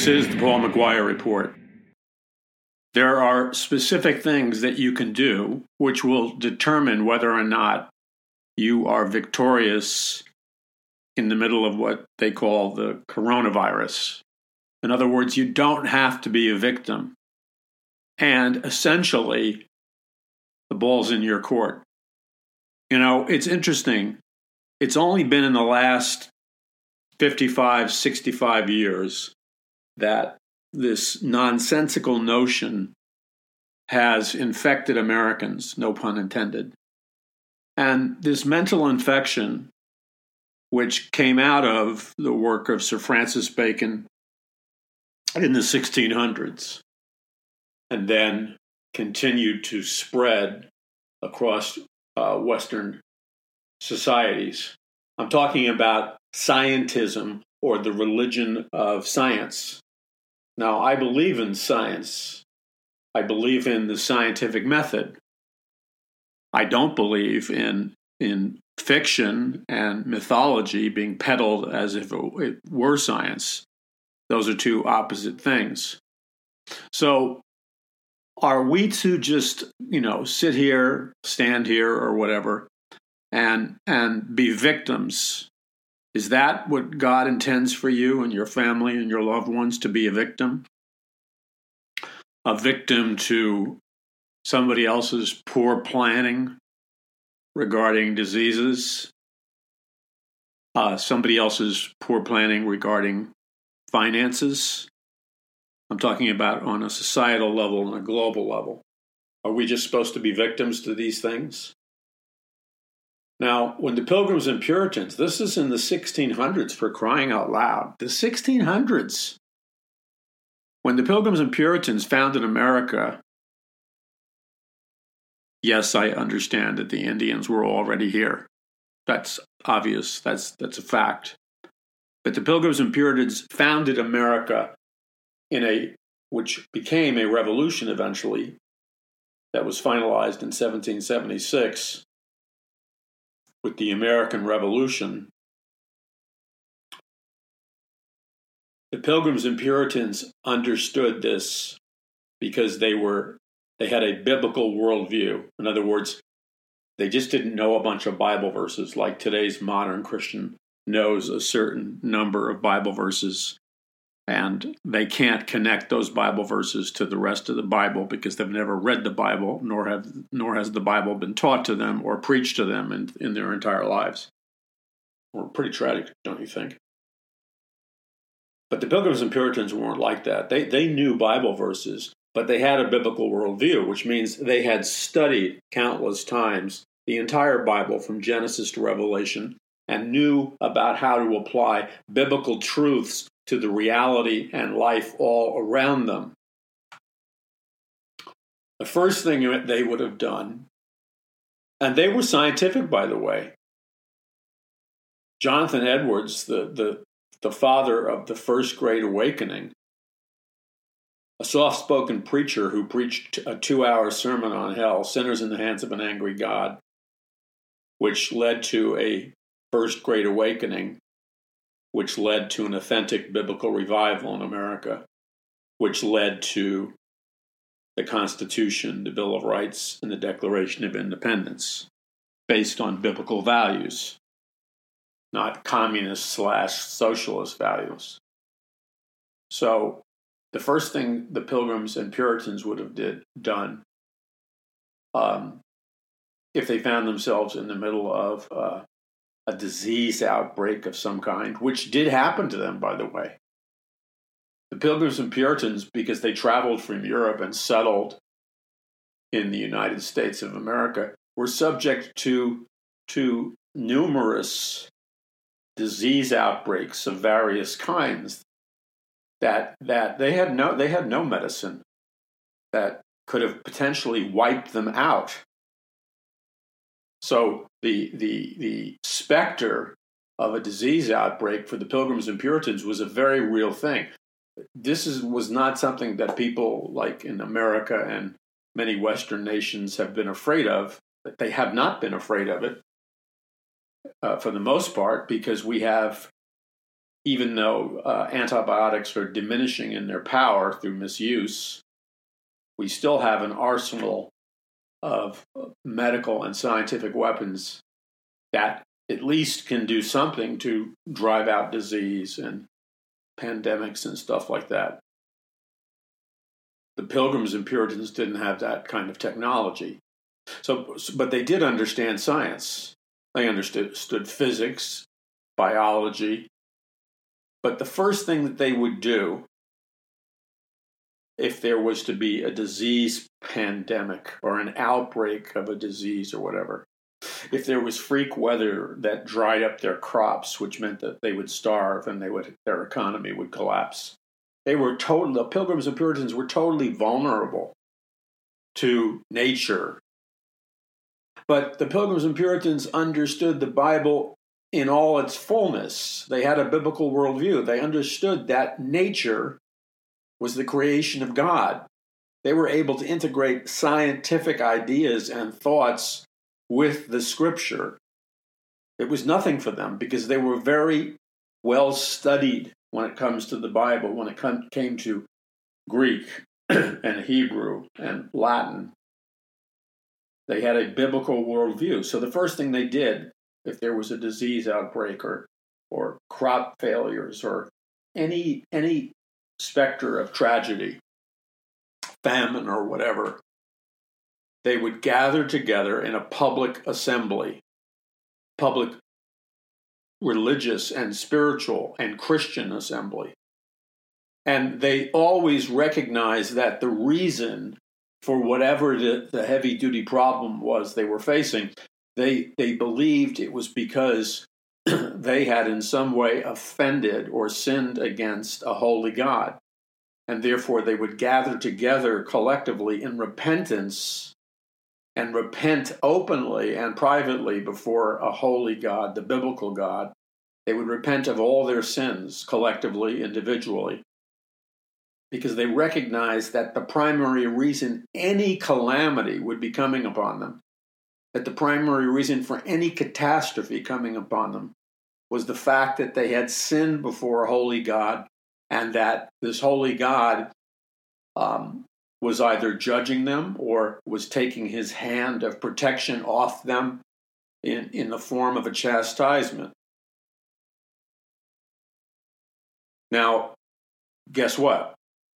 This is the Paul McGuire Report. There are specific things that you can do which will determine whether or not you are victorious in the middle of what they call the coronavirus. In other words, you don't have to be a victim. And essentially, the ball's in your court. You know, it's interesting. It's only been in the last 55, 65 years that this nonsensical notion has infected Americans, no pun intended. And this mental infection, which came out of the work of Sir Francis Bacon in the 1600s, and then continued to spread across Western societies. I'm talking about scientism, or the religion of science. Now, I believe in science. I believe in the scientific method. I don't believe in fiction and mythology being peddled as if it were science. Those are two opposite things. So are we to just, sit here, stand here, or whatever, and be victims? Is that what God intends for you and your family and your loved ones, to be a victim? A victim to somebody else's poor planning regarding diseases, somebody else's poor planning regarding finances. I'm talking about on a societal level and a global level. Are we just supposed to be victims to these things? Now, when the Pilgrims and Puritans, this is in the 1600s, for crying out loud, the 1600s. When the Pilgrims and Puritans founded America, yes, I understand that the Indians were already here. That's obvious. That's a fact. But the Pilgrims and Puritans founded America which became a revolution eventually, that was finalized in 1776 with the American Revolution. The Pilgrims and Puritans understood this because they had a biblical worldview. In other words, they just didn't know a bunch of Bible verses like today's modern Christian knows a certain number of Bible verses, and they can't connect those Bible verses to the rest of the Bible because they've never read the Bible, nor has the Bible been taught to them or preached to them in their entire lives. Well, pretty tragic, don't you think? But the Pilgrims and Puritans weren't like that. They knew Bible verses, but they had a biblical worldview, which means they had studied countless times the entire Bible from Genesis to Revelation and knew about how to apply biblical truths to the reality and life all around them. The first thing they would have done, and they were scientific, by the way. Jonathan Edwards, the father of the First Great Awakening, a soft-spoken preacher who preached a 2-hour sermon on hell, sinners in the hands of an angry God, which led to a First Great Awakening, which led to an authentic biblical revival in America, which led to the Constitution, the Bill of Rights, and the Declaration of Independence, based on biblical values, not communist/socialist values. So the first thing the Pilgrims and Puritans would have done, if they found themselves in the middle of a disease outbreak of some kind, which did happen to them, by the way. The Pilgrims and Puritans, because they traveled from Europe and settled in the United States of America, were subject to numerous disease outbreaks of various kinds that they had no medicine that could have potentially wiped them out. So the specter of a disease outbreak for the Pilgrims and Puritans was a very real thing. This was not something that people like in America and many Western nations have been afraid of. They have not been afraid of it for the most part, because we have even though antibiotics are diminishing in their power through misuse, we still have an arsenal of medical and scientific weapons that at least can do something to drive out disease and pandemics and stuff like that. The Pilgrims and Puritans didn't have that kind of technology. But they did understand science. They understood physics, biology. But the first thing that they would do, if there was to be a disease pandemic or an outbreak of a disease or whatever, if there was freak weather that dried up their crops, which meant that they would starve and their economy would collapse, the Pilgrims and Puritans were totally vulnerable to nature. But the Pilgrims and Puritans understood the Bible in all its fullness. They had a biblical worldview. They understood that nature was the creation of God. They were able to integrate scientific ideas and thoughts with the scripture. It was nothing for them because they were very well studied when it comes to the Bible, when it came to Greek and Hebrew and Latin. They had a biblical worldview. So the first thing they did, if there was a disease outbreak or crop failures or any specter of tragedy, famine or whatever, they would gather together in a public assembly, public religious and spiritual and Christian assembly. And they always recognized that the reason for whatever the heavy-duty problem was they were facing, they believed it was because they had in some way offended or sinned against a holy God. And therefore they would gather together collectively in repentance and repent openly and privately before a holy God, the biblical God. They would repent of all their sins collectively, individually, because they recognized that the primary reason any calamity would be coming upon them, that the primary reason for any catastrophe coming upon them was the fact that they had sinned before a holy God, and that this holy God was either judging them or was taking his hand of protection off them in the form of a chastisement. Now, guess what?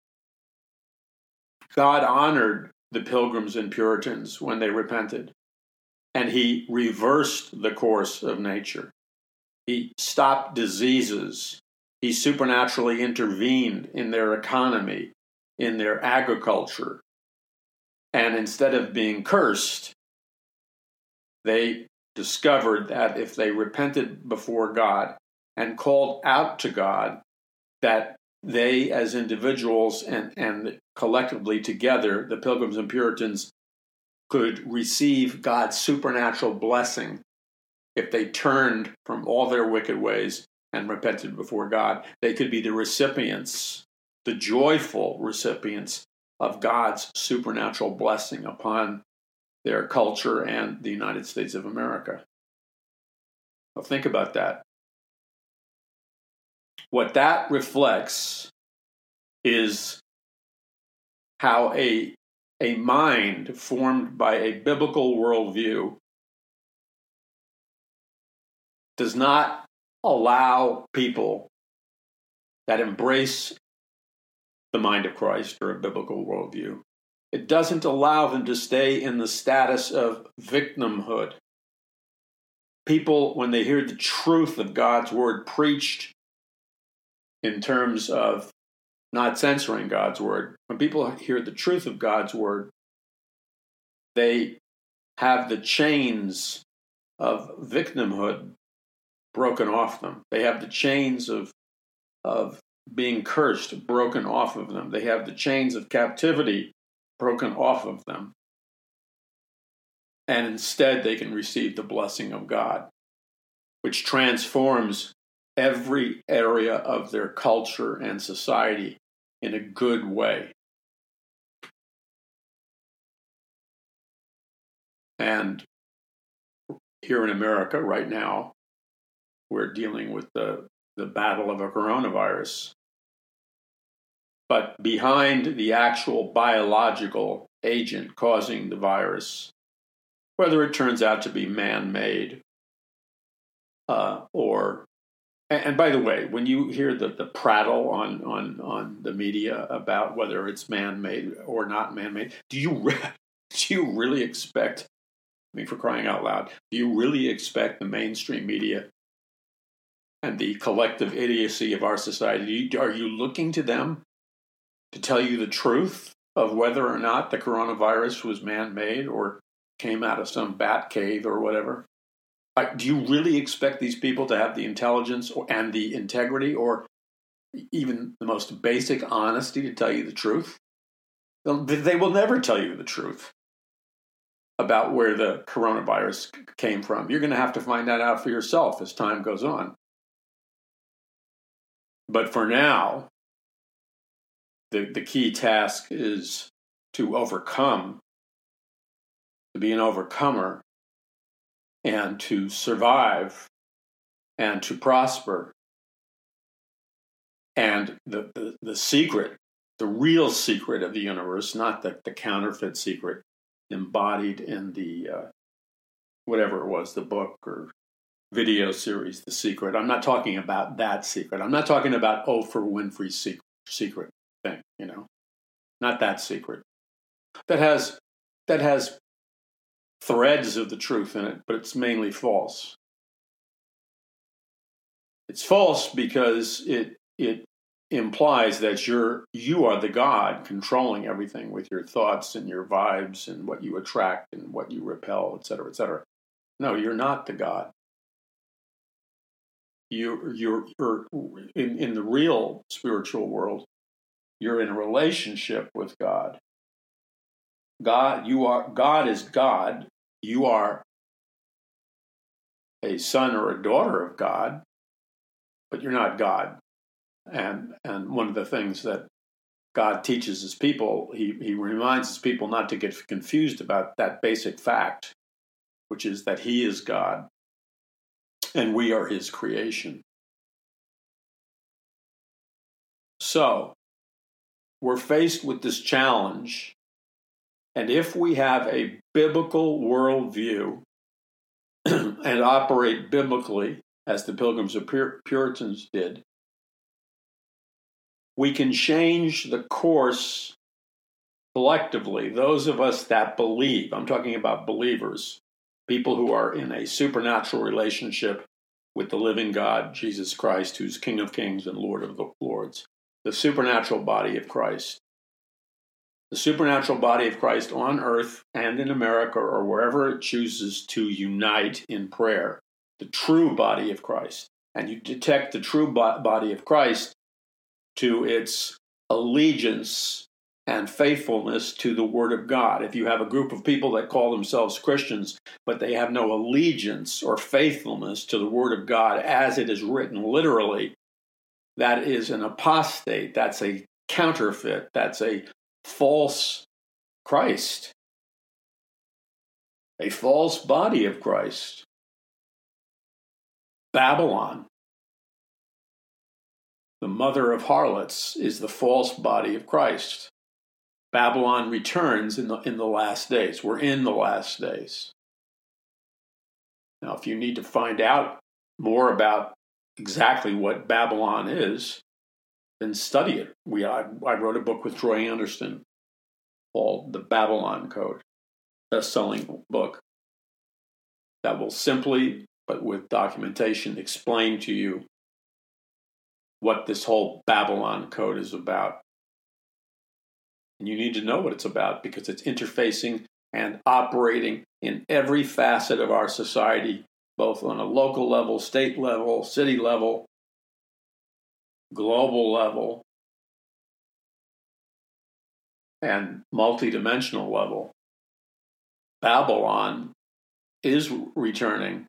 God honored the Pilgrims and Puritans when they repented, and he reversed the course of nature. He stopped diseases. He supernaturally intervened in their economy, in their agriculture. And instead of being cursed, they discovered that if they repented before God and called out to God, that they as individuals and collectively together, the Pilgrims and Puritans, could receive God's supernatural blessing if they turned from all their wicked ways and repented before God. They could be the recipients, the joyful recipients of God's supernatural blessing upon their culture and the United States of America. Well, think about that. What that reflects is how a mind formed by a biblical worldview does not allow people that embrace the mind of Christ or a biblical worldview. It doesn't allow them to stay in the status of victimhood. People, when they hear the truth of God's word preached in terms of not censoring God's word, when people hear the truth of God's word, they have the chains of victimhood broken off them. They have the chains of being cursed broken off of them. They have the chains of captivity broken off of them. And instead, they can receive the blessing of God, which transforms every area of their culture and society in a good way. And here in America right now, we're dealing with the the battle of a coronavirus. But behind the actual biological agent causing the virus, whether it turns out to be man-made or, and by the way, when you hear the prattle on the media about whether it's man-made or not man-made, do you really expect, I mean, for crying out loud, do you really expect the mainstream media and the collective idiocy of our society, are you looking to them to tell you the truth of whether or not the coronavirus was man-made or came out of some bat cave or whatever? Do you really expect these people to have the intelligence and the integrity or even the most basic honesty to tell you the truth? They will never tell you the truth about where the coronavirus came from. You're going to have to find that out for yourself as time goes on. But for now, the key task is to overcome, to be an overcomer, and to survive, and to prosper. And the secret, the real secret of the universe, not the counterfeit secret embodied in the, whatever it was, the book or video series, The Secret. I'm not talking about that secret. I'm not talking about Oprah Winfrey's secret thing, not that secret. That has threads of the truth in it, but it's mainly false. It's false because it implies that you are the God controlling everything with your thoughts and your vibes and what you attract and what you repel, et cetera, et cetera. No, you're not the God. You're in the real spiritual world. You're in a relationship with God. God is God. You are a son or a daughter of God, but you're not God. And one of the things that God teaches his people, he reminds his people not to get confused about that basic fact, which is that he is God and we are his creation. So, we're faced with this challenge, and if we have a biblical worldview and operate biblically, as the Pilgrims of Puritans did, we can change the course collectively. Those of us that believe, I'm talking about believers, people who are in a supernatural relationship with the living God, Jesus Christ, who's King of Kings and Lord of the Lords, the supernatural body of Christ. The supernatural body of Christ on earth and in America or wherever it chooses to unite in prayer, the true body of Christ. And you detect the true body of Christ to its allegiance and faithfulness to the Word of God. If you have a group of people that call themselves Christians, but they have no allegiance or faithfulness to the Word of God as it is written literally, that is an apostate, that's a counterfeit, that's a false Christ, a false body of Christ. Babylon, the mother of harlots, is the false body of Christ. Babylon returns in the last days. We're in the last days. Now, if you need to find out more about exactly what Babylon is, then study it. I wrote a book with Troy Anderson called The Babylon Code, best-selling book that will simply, but with documentation, explain to you what this whole Babylon Code is about. And you need to know what it's about because it's interfacing and operating in every facet of our society, both on a local level, state level, city level, global level, and multidimensional level. Babylon is returning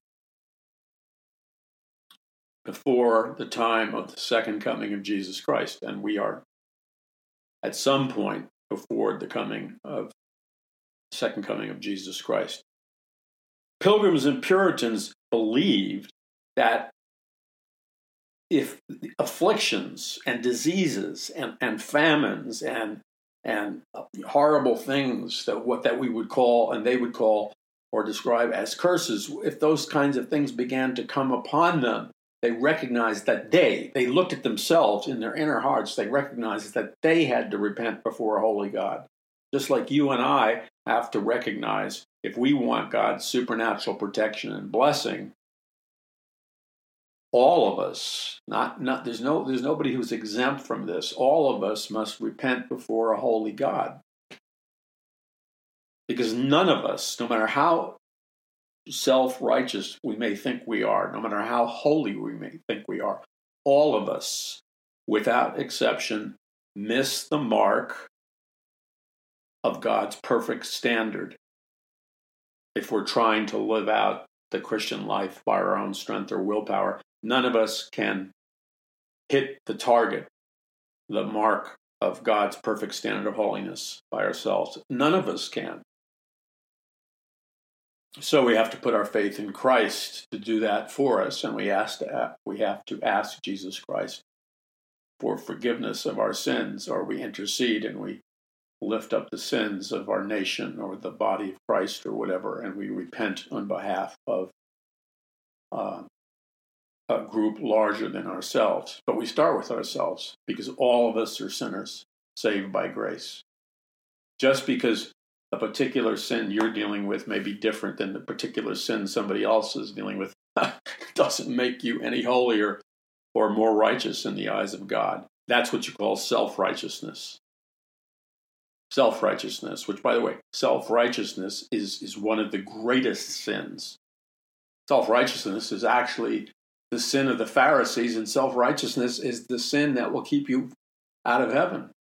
before the time of the second coming of Jesus Christ, and we are at some point before the second coming of Jesus Christ. Pilgrims and Puritans believed that if afflictions and diseases and famines and horrible things that we would call and they would call or describe as curses, if those kinds of things began to come upon them, they recognized that they looked at themselves in their inner hearts. They recognized that they had to repent before a holy God. Just like you and I have to recognize, if we want God's supernatural protection and blessing, all of us, there's nobody who's exempt from this. All of us must repent before a holy God. Because none of us, no matter how self-righteous we may think we are, no matter how holy we may think we are, all of us, without exception, miss the mark of God's perfect standard if we're trying to live out the Christian life by our own strength or willpower. None of us can hit the target, the mark of God's perfect standard of holiness by ourselves. None of us can. So we have to put our faith in Christ to do that for us, and we have to ask Jesus Christ for forgiveness of our sins, or we intercede and we lift up the sins of our nation or the body of Christ or whatever, and we repent on behalf of a group larger than ourselves. But we start with ourselves because all of us are sinners saved by grace. Just because a particular sin you're dealing with may be different than the particular sin somebody else is dealing with doesn't make you any holier or more righteous in the eyes of God. That's what you call self-righteousness. Self-righteousness, which, by the way, self-righteousness is one of the greatest sins. Self-righteousness is actually the sin of the Pharisees, and self-righteousness is the sin that will keep you out of heaven.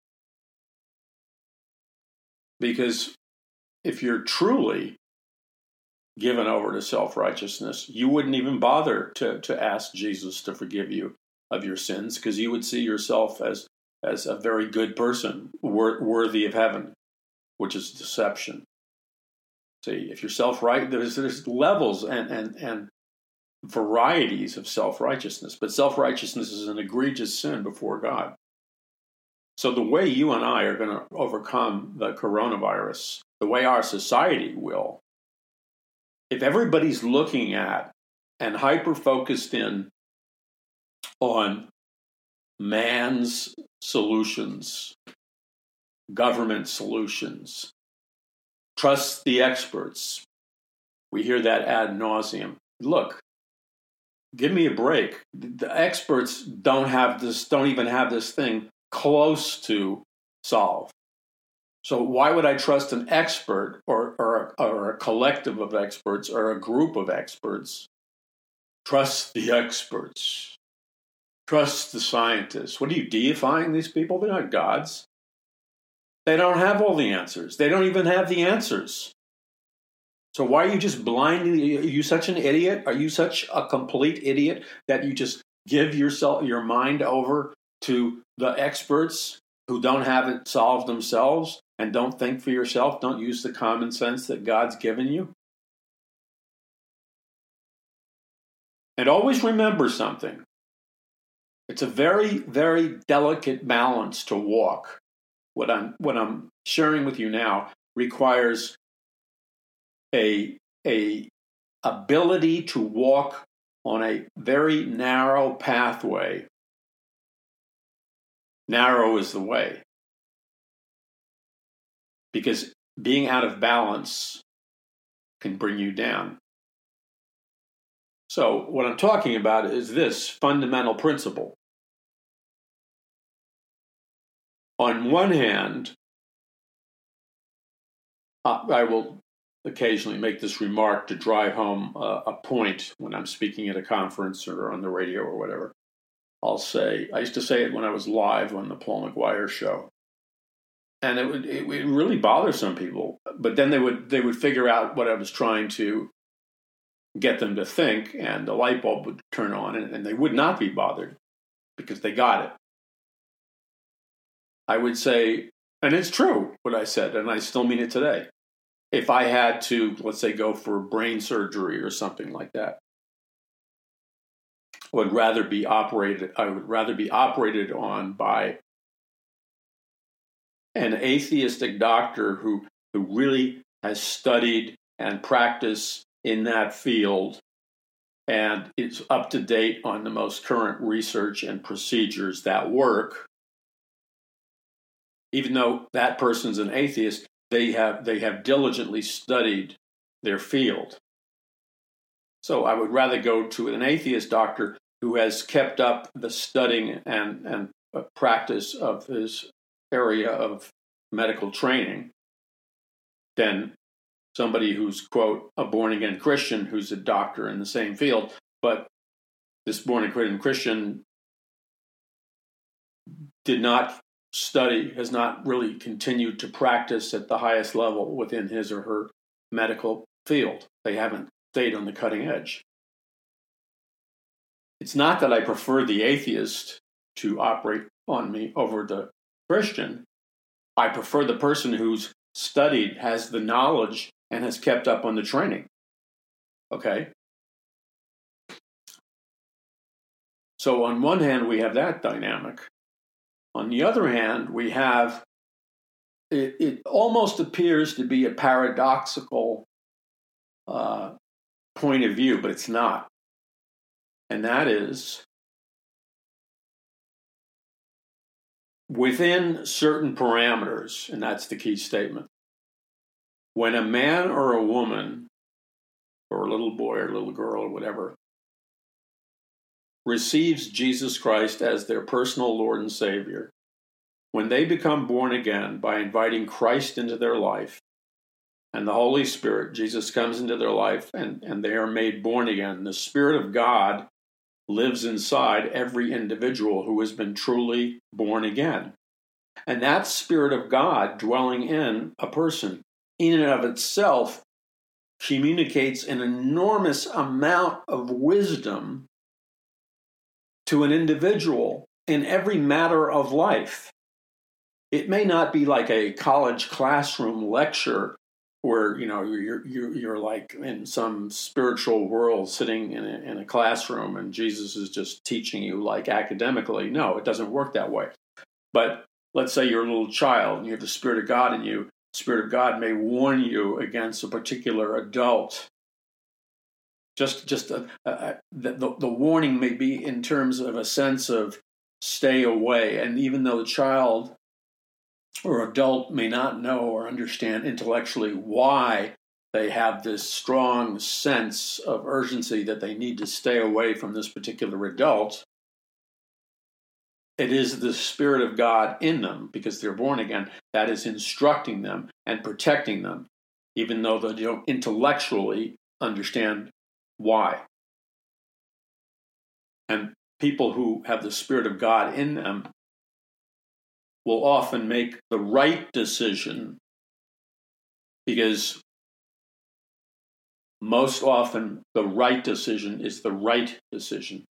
Because if you're truly given over to self-righteousness, you wouldn't even bother to ask Jesus to forgive you of your sins, because you would see yourself as a very good person, worthy of heaven, which is deception. See, if you're self-right, there's levels and varieties of self-righteousness, but self-righteousness is an egregious sin before God. So the way you and I are going to overcome the coronavirus, the way our society will, if everybody's looking at and hyper-focused in on man's solutions, government solutions, trust the experts. We hear that ad nauseum. Look, give me a break. The experts don't even have this thing close to solve. So why would I trust an expert or a collective of experts or a group of experts? Trust the experts. Trust the scientists. What are you deifying these people? They're not gods. They don't have all the answers. They don't even have the answers. So why are you just blindly? Are you such an idiot? Are you such a complete idiot that you just give your mind over to the experts who don't have it solved themselves and don't think for yourself? Don't use the common sense that God's given you? And always remember something. It's a very, very delicate balance to walk. What I'm sharing with you now requires a ability to walk on a very narrow pathway. Narrow is the way. Because being out of balance can bring you down. So what I'm talking about is this fundamental principle. On one hand, I will occasionally make this remark to drive home a point when I'm speaking at a conference or on the radio or whatever. I'll say, I used to say it when I was live on the Paul McGuire show. And it would really bother some people. But then they would figure out what I was trying to get them to think, and the light bulb would turn on, and they would not be bothered because they got it. I would say, and it's true what I said, and I still mean it today. If I had to, let's say, go for brain surgery or something like that, would rather be operated. I would rather be operated on by an atheistic doctor who really has studied and practiced in that field and is up to date on the most current research and procedures that work. Even though that person's an atheist, they have diligently studied their field. So I would rather go to an atheist doctor who has kept up the studying and practice of his area of medical training than somebody who's, quote, a born-again Christian who's a doctor in the same field. But this born-again Christian did not study, has not really continued to practice at the highest level within his or her medical field. They haven't stayed on the cutting edge. It's not that I prefer the atheist to operate on me over the Christian. I prefer the person who's studied, has the knowledge, and has kept up on the training. Okay? So on one hand, we have that dynamic. On the other hand, we have, it almost appears to be a paradoxical point of view, but it's not. And that is, within certain parameters, and that's the key statement, when a man or a woman, or a little boy or little girl or whatever, receives Jesus Christ as their personal Lord and Savior, when they become born again by inviting Christ into their life, and the Holy Spirit, Jesus comes into their life, and they are made born again, the Spirit of God lives inside every individual who has been truly born again. And that Spirit of God dwelling in a person, in and of itself, communicates an enormous amount of wisdom to an individual in every matter of life. It may not be like a college classroom lecture where you're like in some spiritual world sitting in a classroom and Jesus is just teaching you like academically. No, it doesn't work that way. But let's say you're a little child and you have the Spirit of God in you. The Spirit of God may warn you against a particular adult. The warning may be in terms of a sense of stay away. And even though the child or adult may not know or understand intellectually why they have this strong sense of urgency that they need to stay away from this particular adult, it is the Spirit of God in them, because they're born again, that is instructing them and protecting them, even though they don't intellectually understand why. And people who have the Spirit of God in them will often make the right decision, because most often the right decision is the right decision.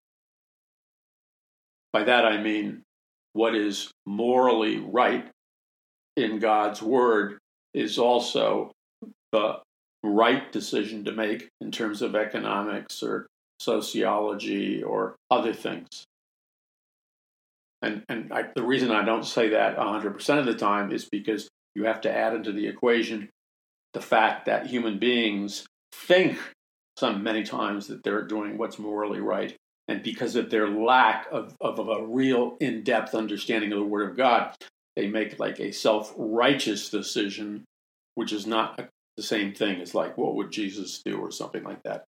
By that I mean what is morally right in God's Word is also the right decision to make in terms of economics or sociology or other things. And the reason I don't say that 100% of the time is because you have to add into the equation the fact that human beings think many times that they're doing what's morally right. And because of their lack of a real in-depth understanding of the Word of God, they make like a self-righteous decision, which is not the same thing as like, what would Jesus do or something like that.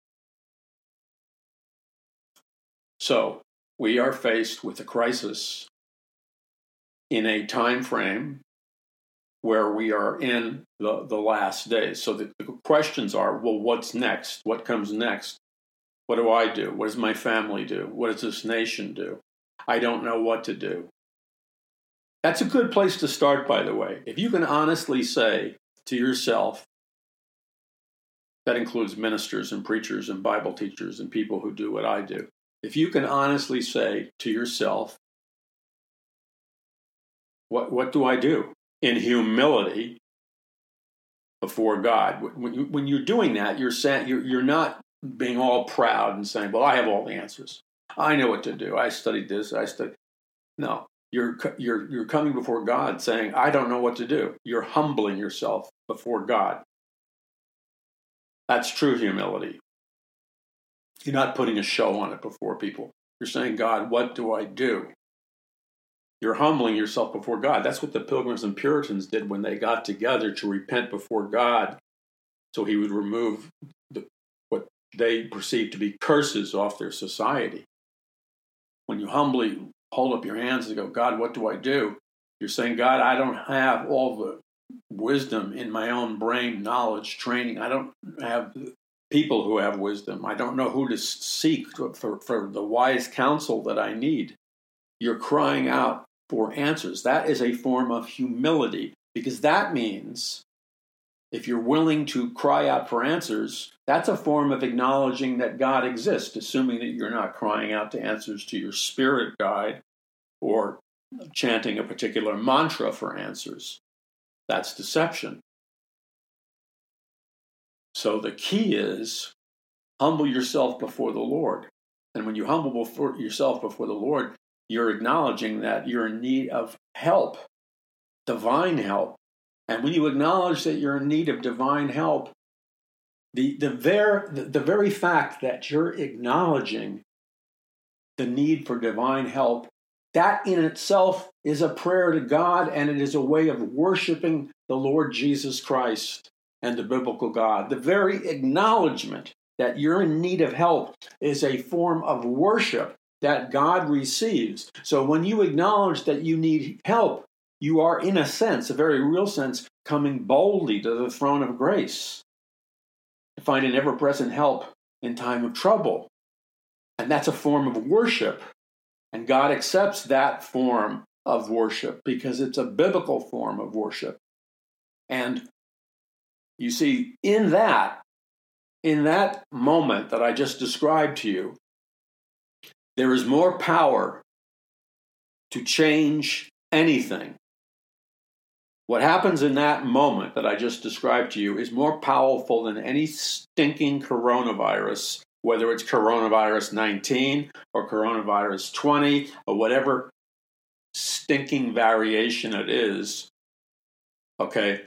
So we are faced with a crisis in a time frame where we are in the last days. So the questions are, well, what's next? What comes next? What do I do? What does my family do? What does this nation do? I don't know what to do. That's a good place to start, by the way. If you can honestly say to yourself, that includes ministers and preachers and Bible teachers and people who do what I do. If you can honestly say to yourself, what do I do? In humility before God. When you're doing that, you're not being all proud and saying, well, I have all the answers. I know what to do. I studied this. No, you're coming before God saying, I don't know what to do. You're humbling yourself before God. That's true humility. You're not putting a show on it before people. You're saying, God, what do I do? You're humbling yourself before God. That's what the Pilgrims and Puritans did when they got together to repent before God, so he would remove what they perceived to be curses off their society. When you humbly hold up your hands and go, God, what do I do? You're saying, God, I don't have all the wisdom in my own brain, knowledge, training. I don't have people who have wisdom. I don't know who to seek for the wise counsel that I need. You're crying out for answers. That is a form of humility, because that means if you're willing to cry out for answers, that's a form of acknowledging that God exists, assuming that you're not crying out to answers to your spirit guide or chanting a particular mantra for answers. That's deception. So the key is humble yourself before the Lord. And when you humble yourself before the Lord, you're acknowledging that you're in need of help, divine help. And when you acknowledge that you're in need of divine help, the very fact that you're acknowledging the need for divine help, that in itself is a prayer to God, and it is a way of worshiping the Lord Jesus Christ and the biblical God. The very acknowledgement that you're in need of help is a form of worship that God receives. So when you acknowledge that you need help, you are, in a sense, a very real sense, coming boldly to the throne of grace to find an ever-present help in time of trouble. And that's a form of worship. And God accepts that form of worship because it's a biblical form of worship. And you see, in that moment that I just described to you, there is more power to change anything. What happens in that moment that I just described to you is more powerful than any stinking coronavirus, whether it's coronavirus 19 or coronavirus 20 or whatever stinking variation it is. Okay?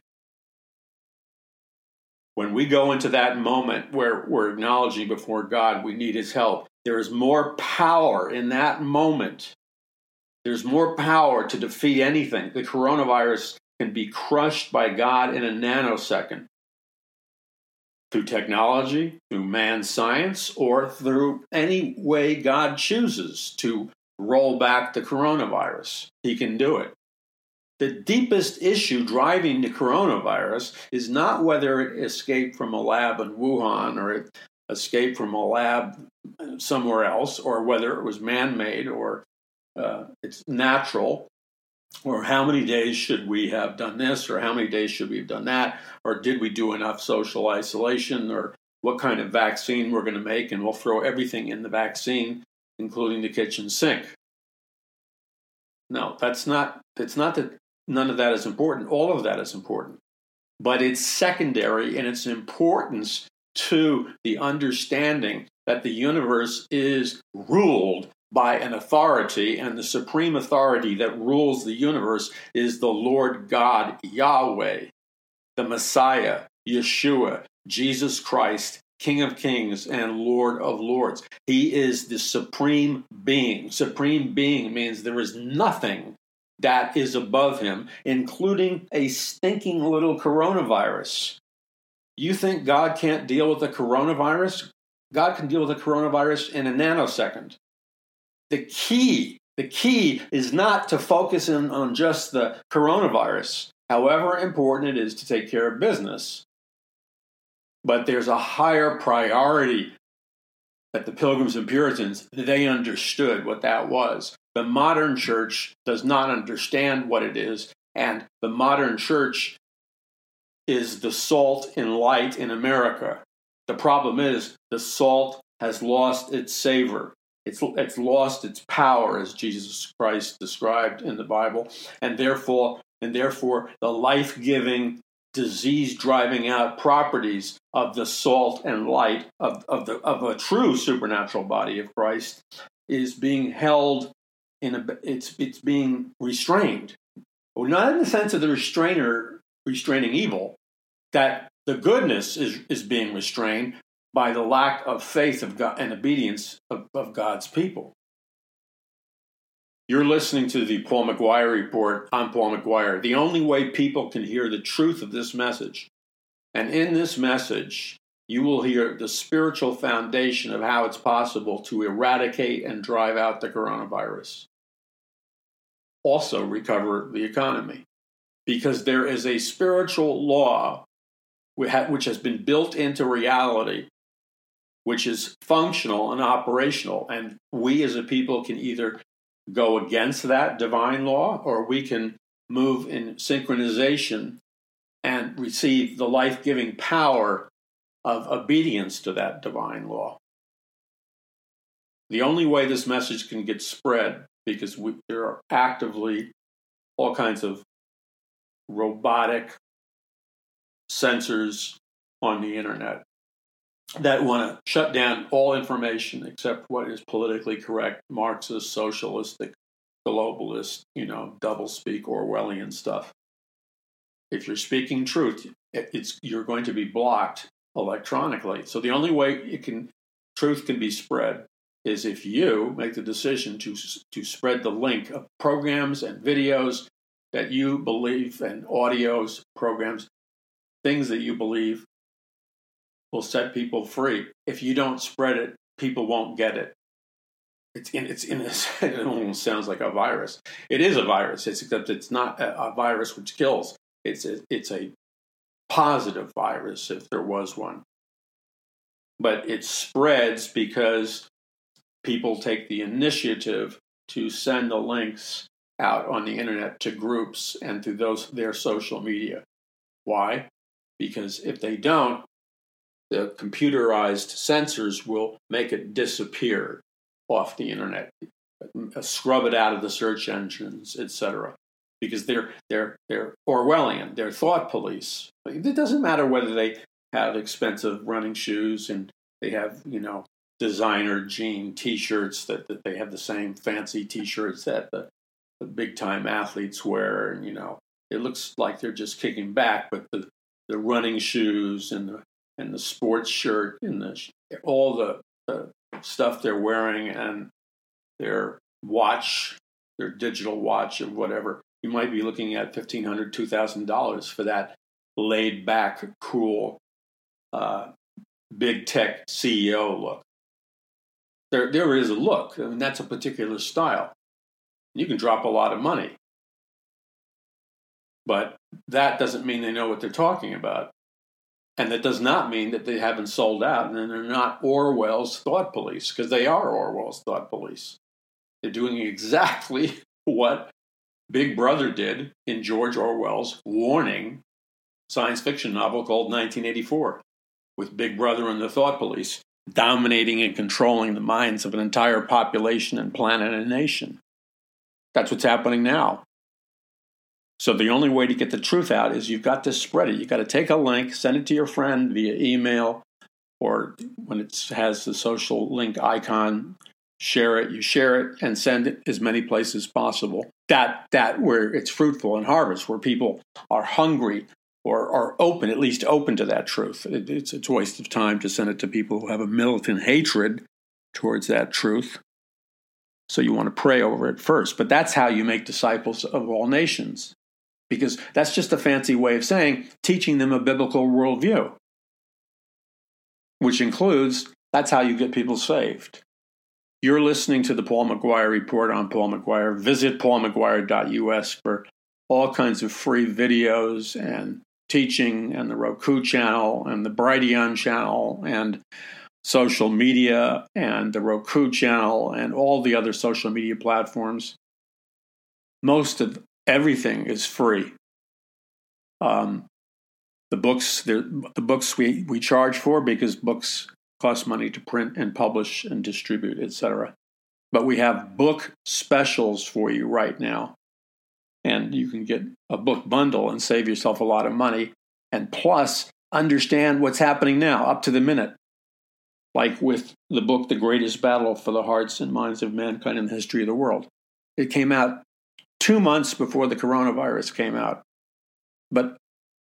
When we go into that moment where we're acknowledging before God we need his help, there is more power in that moment. There's more power to defeat anything. The coronavirus can be crushed by God in a nanosecond through technology, through man's science, or through any way God chooses to roll back the coronavirus. He can do it. The deepest issue driving the coronavirus is not whether it escaped from a lab in Wuhan or it escaped from a lab somewhere else, or whether it was man-made or it's natural, or how many days should we have done this, or how many days should we have done that, or did we do enough social isolation, or what kind of vaccine we're going to make, and we'll throw everything in the vaccine, including the kitchen sink. No, it's not that none of that is important. All of that is important. But it's secondary in its importance to the understanding that the universe is ruled by an authority, and the supreme authority that rules the universe is the Lord God, Yahweh, the Messiah, Yeshua, Jesus Christ, King of Kings and Lord of Lords. He is the supreme being. Supreme being means there is nothing that is above him, including a stinking little coronavirus. You think God can't deal with the coronavirus? God can deal with the coronavirus in a nanosecond. The key is not to focus in on just the coronavirus, however important it is to take care of business. But there's a higher priority that the Pilgrims and Puritans, they understood what that was. The modern church does not understand what it is, and the modern church is the salt and light in America. The problem is the salt has lost its savor. It's lost its power, as Jesus Christ described in the Bible, and therefore the life-giving, disease-driving out properties of the salt and light of a true supernatural body of Christ is being held it's being restrained. Well, not in the sense of the restraining evil, that the goodness is being restrained by the lack of faith of God and obedience of God's people. You're listening to the Paul McGuire Report. I'm Paul McGuire. The only way people can hear the truth of this message, and in this message, you will hear the spiritual foundation of how it's possible to eradicate and drive out the coronavirus. Also recover the economy. Because there is a spiritual law which has been built into reality, which is functional and operational. And we as a people can either go against that divine law, or we can move in synchronization and receive the life-giving power of obedience to that divine law. The only way this message can get spread, because there are actively all kinds of robotic censors on the internet that want to shut down all information except what is politically correct, Marxist, socialistic, globalist, doublespeak, Orwellian stuff. If you're speaking truth, you're going to be blocked electronically. So the only way truth can be spread is if you make the decision to spread the link of programs and videos that you believe, and audios, programs, things that you believe will set people free. If you don't spread it, people won't get it. It almost sounds like a virus. It is a virus, except it's not a virus which kills. It's a positive virus, if there was one. But it spreads because people take the initiative to send the links out on the internet to groups and through their social media. Why? Because if they don't, the computerized censors will make it disappear off the internet, scrub it out of the search engines, etc. Because they're Orwellian, they're thought police. It doesn't matter whether they have expensive running shoes and they have, designer jean T-shirts that they have the same fancy T-shirts that the big time athletes wear, and it looks like they're just kicking back, but the running shoes and the sports shirt and all the stuff they're wearing and their watch, their digital watch or whatever, you might be looking at $1,500, $2,000 for that laid back, cool, big tech CEO look. There is a look. I mean, that's a particular style. You can drop a lot of money. But that doesn't mean they know what they're talking about. And that does not mean that they haven't sold out and they're not Orwell's thought police, because they are Orwell's thought police. They're doing exactly what Big Brother did in George Orwell's warning science fiction novel called 1984, with Big Brother and the thought police dominating and controlling the minds of an entire population and planet and nation. That's what's happening now. So the only way to get the truth out is you've got to spread it. You've got to take a link, send it to your friend via email, or when it has the social link icon, share it. You share it and send it as many places as possible. That where it's fruitful and harvest, where people are hungry or are open, at least open to that truth. It's a waste of time to send it to people who have a militant hatred towards that truth. So you want to pray over it first. But that's how you make disciples of all nations. Because that's just a fancy way of saying teaching them a biblical worldview, which includes that's how you get people saved. You're listening to the Paul McGuire Report on Paul McGuire. Visit paulmcguire.us for all kinds of free videos and teaching, and the Roku channel and the Brighteon channel and social media and the Roku channel and all the other social media platforms. Most of everything is free. The books we charge for, because books cost money to print and publish and distribute, etc. But we have book specials for you right now. And you can get a book bundle and save yourself a lot of money. And plus, understand what's happening now, up to the minute. like with the book, The Greatest Battle for the Hearts and Minds of Mankind in the History of the World. It came out 2 months before the coronavirus came out. But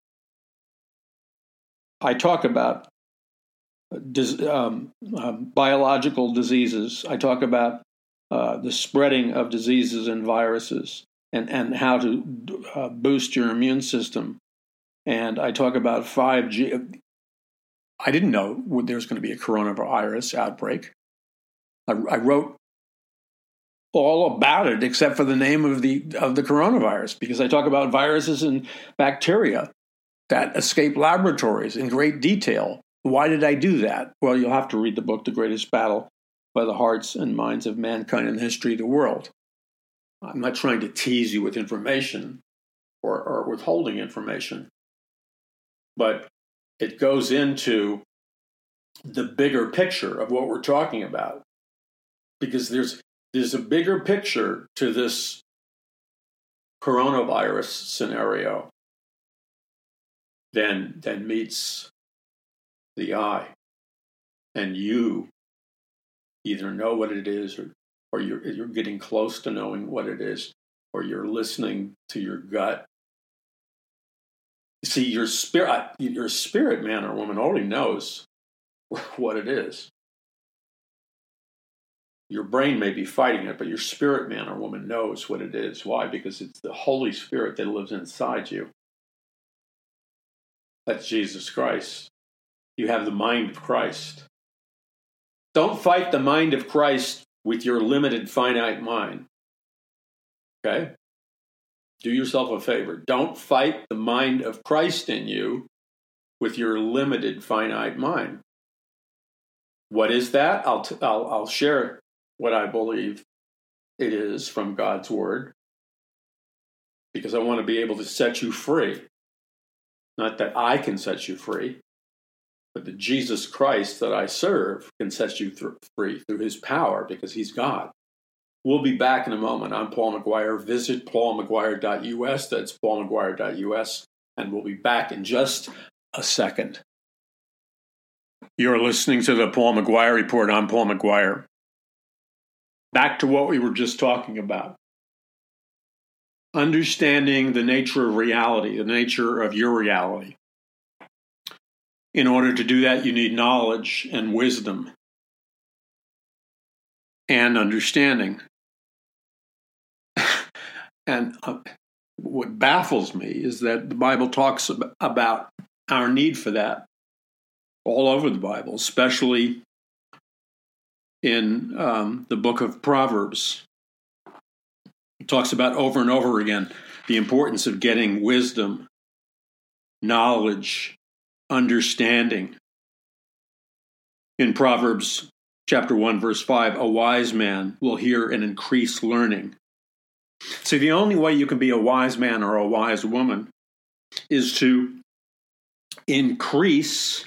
I talk about biological diseases. I talk about the spreading of diseases and viruses and how to boost your immune system. And I talk about 5G. I didn't know there was going to be a coronavirus outbreak. I wrote all about it except for the name of the coronavirus, because I talk about viruses and bacteria that escape laboratories in great detail. Why did I do that? Well, you'll have to read the book, The Greatest Battle by the Hearts and Minds of Mankind in the History of the World. I'm not trying to tease you with information or withholding information, but it goes into the bigger picture of what we're talking about, because there's a bigger picture to this coronavirus scenario than meets the eye. And you either know what it is, or you're getting close to knowing what it is, or you're listening to your gut. See, your spirit man or woman already knows what it is. Your brain may be fighting it, but your spirit man or woman knows what it is. Why? Because it's the Holy Spirit that lives inside you. That's Jesus Christ. You have the mind of Christ. Don't fight the mind of Christ with your limited, finite mind. Okay? Do yourself a favor. Don't fight the mind of Christ in you with your limited, finite mind. What is that? I'll share what I believe it is from God's Word, because I want to be able to set you free. Not that I can set you free, but that Jesus Christ that I serve can set you free through his power, because he's God. We'll be back in a moment. I'm Paul McGuire. Visit paulmcguire.us. That's paulmcguire.us. And we'll be back in just a second. You're listening to the Paul McGuire Report. I'm Paul McGuire. Back to what we were just talking about. Understanding the nature of reality, the nature of your reality. In order to do that, you need knowledge and wisdom and understanding. And what baffles me is that the Bible talks about our need for that all over the Bible, especially in the book of Proverbs. It talks about over and over again the importance of getting wisdom, knowledge, understanding. In Proverbs chapter 1, verse 5, a wise man will hear and increase learning. See, the only way you can be a wise man or a wise woman is to increase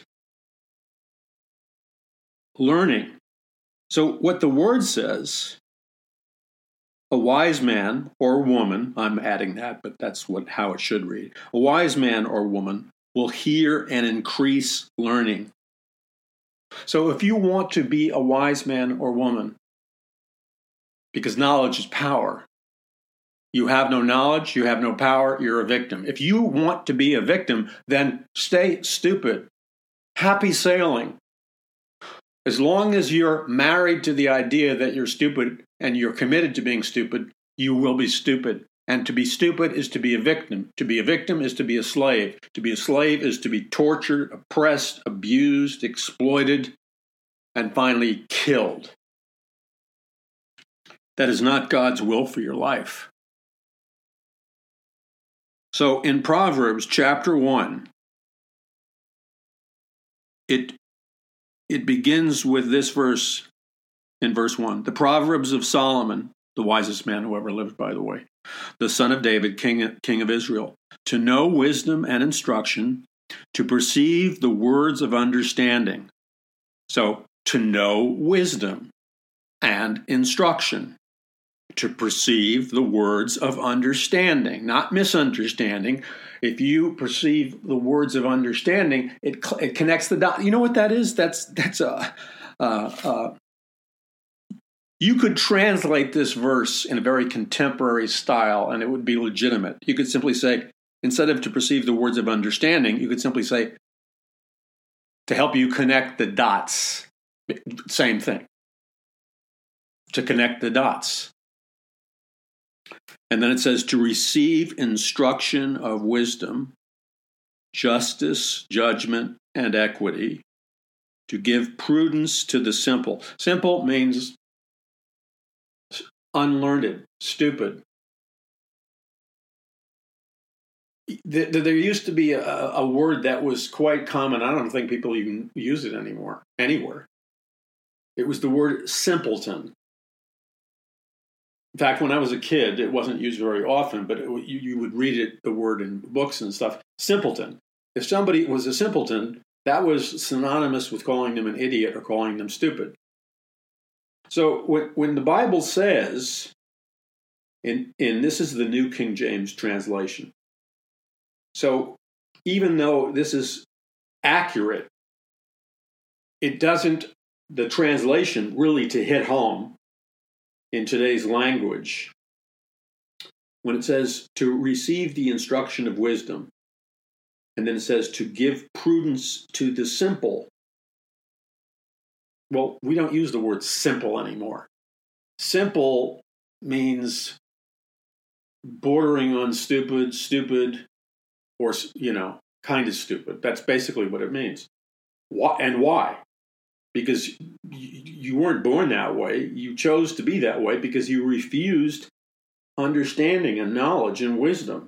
learning. So what the word says, a wise man or woman, I'm adding that, but that's how it should read. A wise man or woman will hear and increase learning. So if you want to be a wise man or woman, because knowledge is power, you have no knowledge, you have no power, you're a victim. If you want to be a victim, then stay stupid. Happy sailing. As long as you're married to the idea that you're stupid and you're committed to being stupid, you will be stupid. And to be stupid is to be a victim. To be a victim is to be a slave. To be a slave is to be tortured, oppressed, abused, exploited, and finally killed. That is not God's will for your life. So in Proverbs chapter 1, it begins with this verse in verse 1. The Proverbs of Solomon, the wisest man who ever lived, by the way, the son of David, king of Israel, to know wisdom and instruction, to perceive the words of understanding. So, to know wisdom and instruction, to perceive the words of understanding, not misunderstanding. If you perceive the words of understanding, it connects the dots. You know what that is? That's You could translate this verse in a very contemporary style, and it would be legitimate. You could simply say, instead of to perceive the words of understanding, you could simply say, to help you connect the dots. Same thing. To connect the dots. And then it says, to receive instruction of wisdom, justice, judgment, and equity, to give prudence to the simple. Simple means unlearned, stupid. There used to be a word that was quite common. I don't think people even use it anymore, anywhere. It was the word simpleton. In fact, when I was a kid, it wasn't used very often, but you would read the word in books and stuff. Simpleton. If somebody was a simpleton, that was synonymous with calling them an idiot or calling them stupid. So when the Bible says, in this is the New King James translation. So even though this is accurate, it doesn't, the translation really to hit home in today's language. When it says to receive the instruction of wisdom, and then it says to give prudence to the simple. Well, we don't use the word simple anymore. Simple means bordering on stupid, or, kind of stupid. That's basically what it means. Why? Because you weren't born that way. You chose to be that way because you refused understanding and knowledge and wisdom.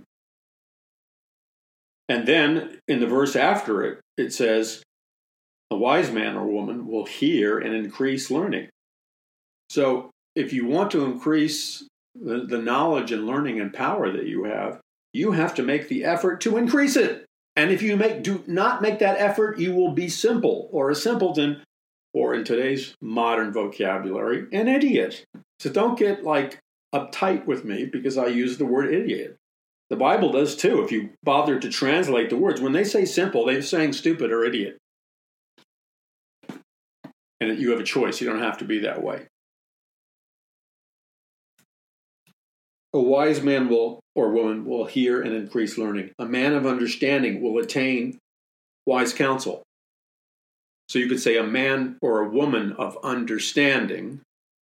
And then in the verse after it, it says, a wise man or woman will hear and increase learning. So if you want to increase the knowledge and learning and power that you have to make the effort to increase it. And if you do not make that effort, you will be simple or a simpleton, or in today's modern vocabulary, an idiot. So don't get uptight with me because I use the word idiot. The Bible does too. If you bother to translate the words, when they say simple, they're saying stupid or idiot. And you have a choice. You don't have to be that way. A wise man or woman will hear and increase learning. A man of understanding will attain wise counsel. So you could say a man or a woman of understanding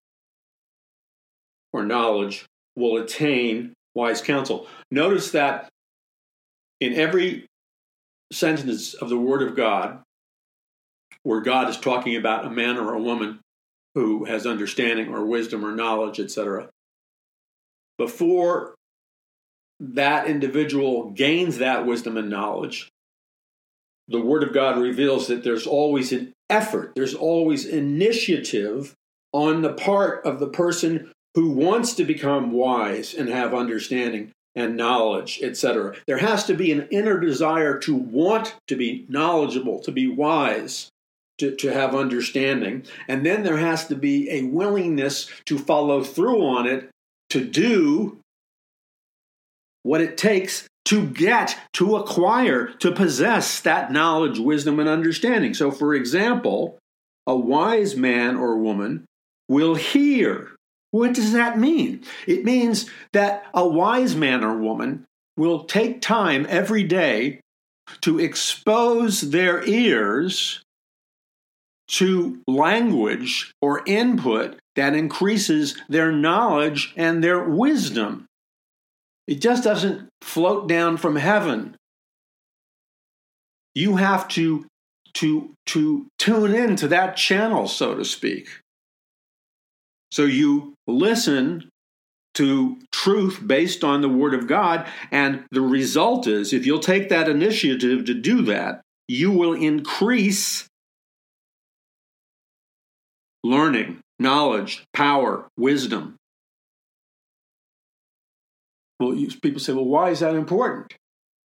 or knowledge will attain wise counsel. Notice that in every sentence of the Word of God, where God is talking about a man or a woman who has understanding or wisdom or knowledge, etc., before that individual gains that wisdom and knowledge, the Word of God reveals that there's always an effort, there's always initiative on the part of the person who wants to become wise and have understanding and knowledge, etc. There has to be an inner desire to want to be knowledgeable, to be wise, to have understanding. And then there has to be a willingness to follow through on it, to do what it takes to get, to acquire, to possess that knowledge, wisdom, and understanding. So, for example, a wise man or woman will hear. What does that mean? It means that a wise man or woman will take time every day to expose their ears to language or input that increases their knowledge and their wisdom. It just doesn't float down from heaven. You have to tune into that channel, so to speak. So you listen to truth based on the Word of God, and the result is, if you'll take that initiative to do that, you will increase learning, knowledge, power, wisdom. Well, people say, well, why is that important?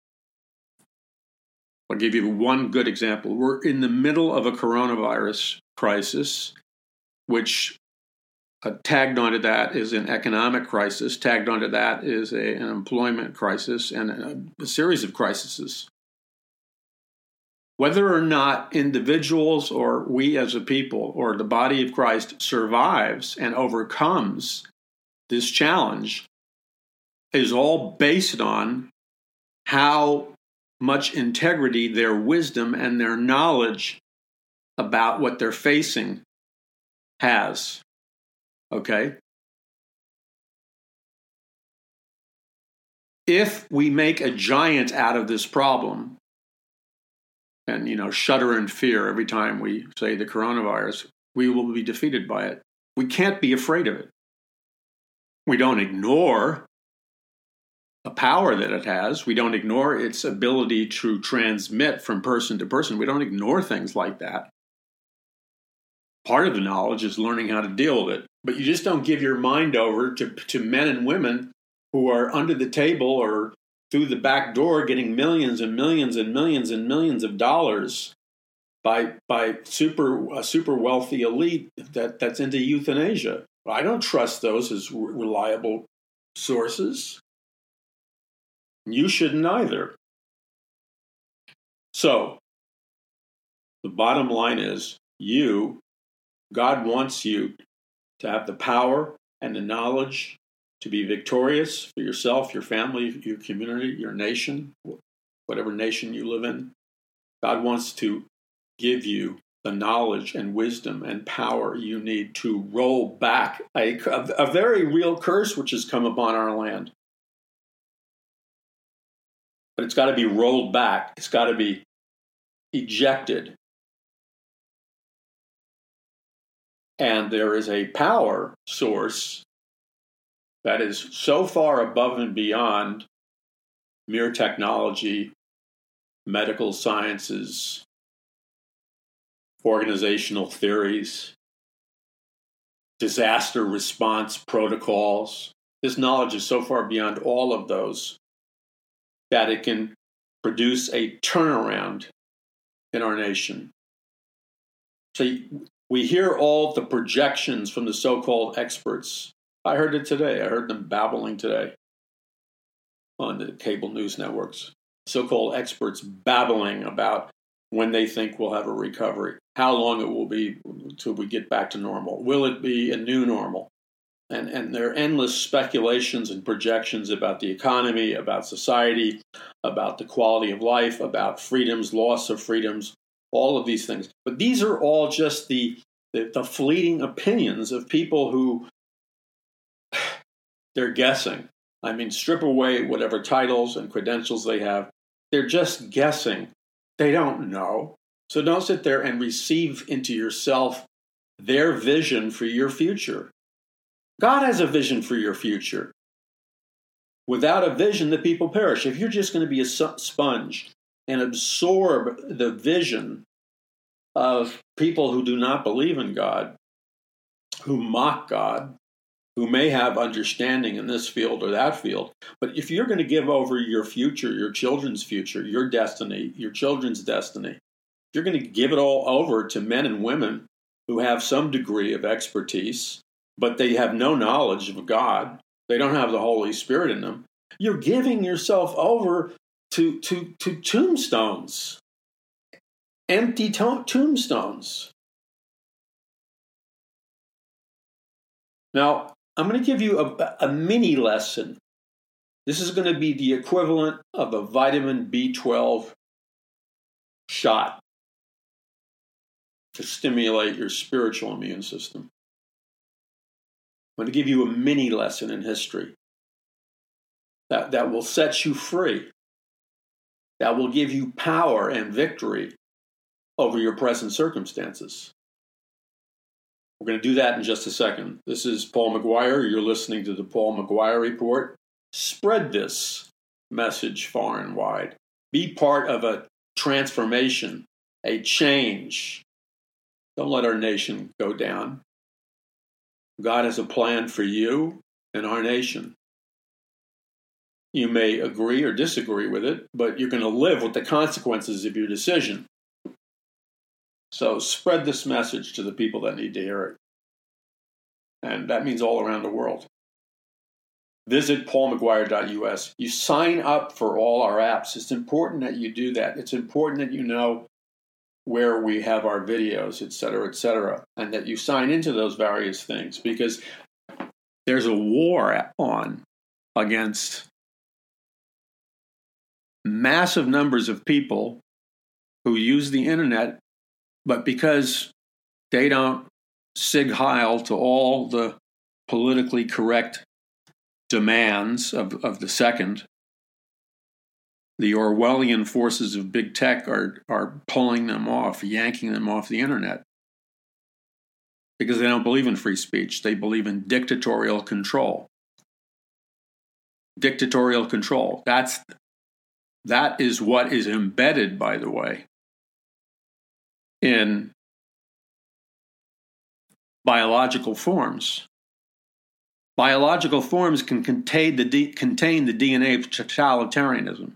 I'll give you one good example. We're in the middle of a coronavirus crisis, which tagged onto that is an economic crisis. Tagged onto that is an employment crisis and a series of crises. Whether or not individuals or we as a people or the body of Christ survives and overcomes this challenge is all based on how much integrity their wisdom and their knowledge about what they're facing has. Okay? If we make a giant out of this problem and, shudder in fear every time we say the coronavirus, we will be defeated by it. We can't be afraid of it. We don't ignore the power that it has. We don't ignore its ability to transmit from person to person. We don't ignore things like that. Part of the knowledge is learning how to deal with it. But you just don't give your mind over to men and women who are under the table or through the back door getting millions and millions and millions and millions of dollars by a super wealthy elite that's into euthanasia. I don't trust those as reliable sources. You shouldn't either. So, the bottom line is God wants you to have the power and the knowledge to be victorious for yourself, your family, your community, your nation, whatever nation you live in. God wants to give you the knowledge and wisdom and power you need to roll back a very real curse which has come upon our land. But it's got to be rolled back. It's got to be ejected. And there is a power source that is so far above and beyond mere technology, medical sciences, organizational theories, disaster response protocols. This knowledge is so far beyond all of those that it can produce a turnaround in our nation. So we hear all the projections from the so-called experts. I heard it today. I heard them babbling today on the cable news networks. So-called experts babbling about when they think we'll have a recovery, how long it will be until we get back to normal. Will it be a new normal? And there are endless speculations and projections about the economy, about society, about the quality of life, about freedoms, loss of freedoms, all of these things. But these are all just the fleeting opinions of people who they're guessing. I mean, strip away whatever titles and credentials they have. They're just guessing. They don't know. So don't sit there and receive into yourself their vision for your future. God has a vision for your future. Without a vision, the people perish. If you're just going to be a sponge and absorb the vision of people who do not believe in God, who mock God, who may have understanding in this field or that field, but if you're going to give over your future, your children's future, your destiny, your children's destiny, you're going to give it all over to men and women who have some degree of expertise, but they have no knowledge of God. They don't have the Holy Spirit in them. You're giving yourself over to tombstones, empty tombstones. Now, I'm going to give you a mini lesson. This is going to be the equivalent of a vitamin B12 shot to stimulate your spiritual immune system. I'm going to give you a mini lesson in history that will set you free, that will give you power and victory over your present circumstances. We're going to do that in just a second. This is Paul McGuire. You're listening to the Paul McGuire Report. Spread this message far and wide. Be part of a transformation, a change. Don't let our nation go down. God has a plan for you and our nation. You may agree or disagree with it, but you're going to live with the consequences of your decision. So spread this message to the people that need to hear it. And that means all around the world. Visit paulmcguire.us. You sign up for all our apps. It's important that you do that. It's important that you know where we have our videos, et cetera, and that you sign into those various things, because there's a war on against massive numbers of people who use the internet, but because they don't sig heil to all the politically correct demands of the second, the Orwellian forces of big tech are pulling them off, yanking them off the internet. Because they don't believe in free speech. They believe in dictatorial control. Dictatorial control. That is what is embedded, by the way, in biological forms. Biological forms can contain the DNA of totalitarianism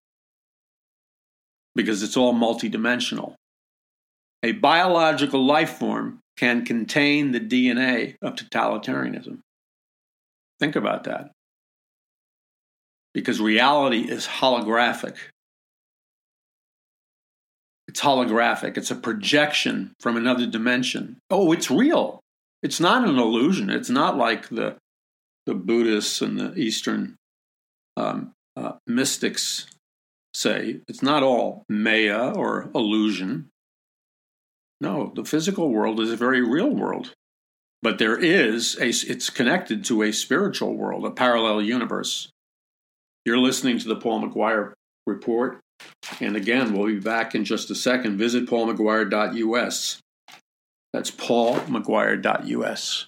because it's all multidimensional. A biological life form can contain the DNA of totalitarianism. Think about that. Because reality is holographic. It's holographic. It's a projection from another dimension. Oh, it's real. It's not an illusion. It's not like the Buddhists and the Eastern mystics say. It's not all maya or illusion. No, the physical world is a very real world. But it's connected to a spiritual world, a parallel universe. You're listening to the Paul McGuire Report. And again, we'll be back in just a second. Visit paulmcguire.us. That's paulmcguire.us.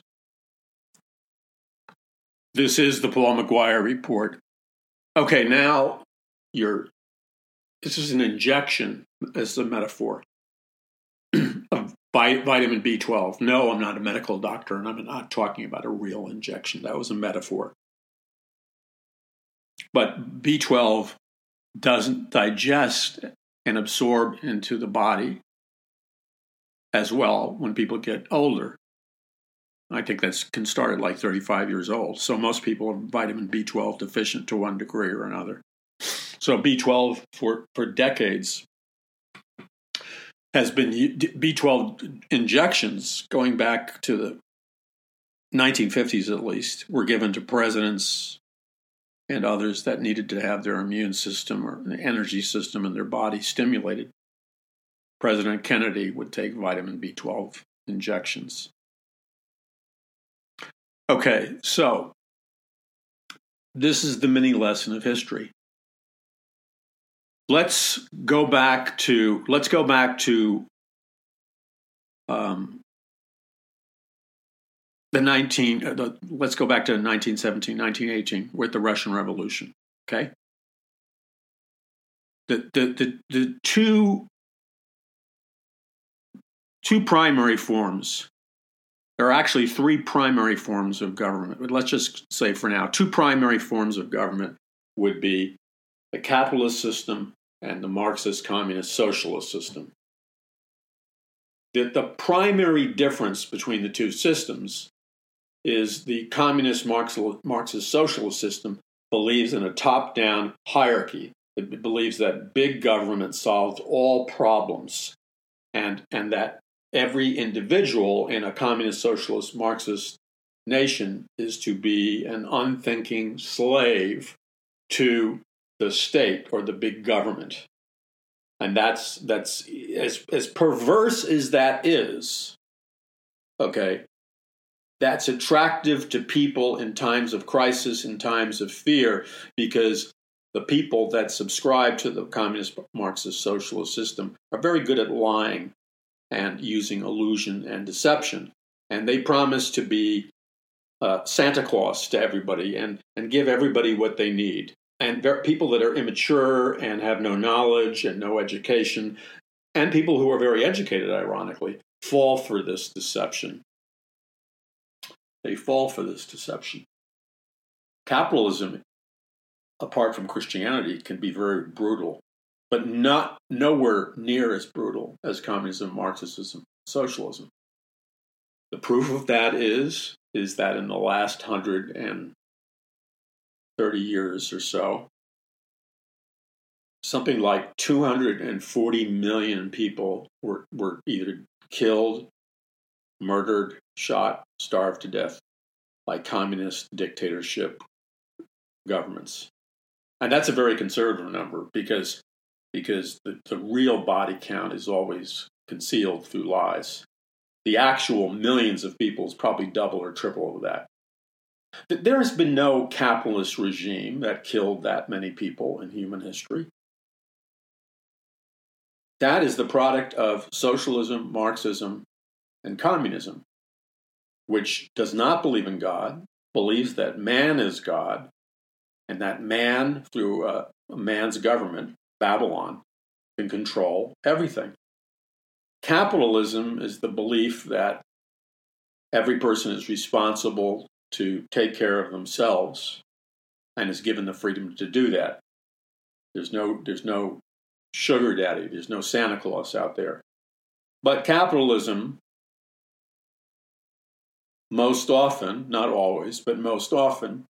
This is the Paul McGuire Report. Okay, now this is an injection as a metaphor of vitamin B12. No, I'm not a medical doctor, and I'm not talking about a real injection. That was a metaphor. But B12 doesn't digest and absorb into the body as well when people get older. I think that can start at like 35 years old. So most people are vitamin B12 deficient to one degree or another. So B12 for decades has been B12 injections going back to the 1950s at least were given to presidents and others that needed to have their immune system or energy system in their body stimulated. President Kennedy would take vitamin B12 injections. Okay, so this is the mini lesson of history. Let's go back to let's go back to the 1917, 1918 with the Russian Revolution. Okay, the two primary forms. There are actually three primary forms of government, but let's just say for now, two primary forms of government would be the capitalist system and the Marxist communist socialist system. The primary difference between the two systems is the communist Marxist socialist system believes in a top-down hierarchy. It believes that big government solves all problems and that every individual in a communist, socialist, Marxist nation is to be an unthinking slave to the state or the big government. And that's as perverse as that is, okay, that's attractive to people in times of crisis, in times of fear, because the people that subscribe to the communist, Marxist, socialist system are very good at lying and using illusion and deception. And they promise to be Santa Claus to everybody and give everybody what they need. And people that are immature and have no knowledge and no education, and people who are very educated, ironically, fall for this deception. They fall for this deception. Capitalism, apart from Christianity, can be very brutal, but nowhere near as brutal as communism, Marxism, socialism. The proof of that is that in the last 130 years or so, something like 240 million people were either killed, murdered, shot, starved to death by communist dictatorship governments. And that's a very conservative number because the real body count is always concealed through lies. The actual millions of people is probably double or triple of that. There has been no capitalist regime that killed that many people in human history. That is the product of socialism, Marxism, and communism, which does not believe in God, believes that man is God, and that man, through a man's government, Babylon, can control everything. Capitalism is the belief that every person is responsible to take care of themselves and is given the freedom to do that. There's no sugar daddy, there's no Santa Claus out there. But capitalism, most often, not always, but most often,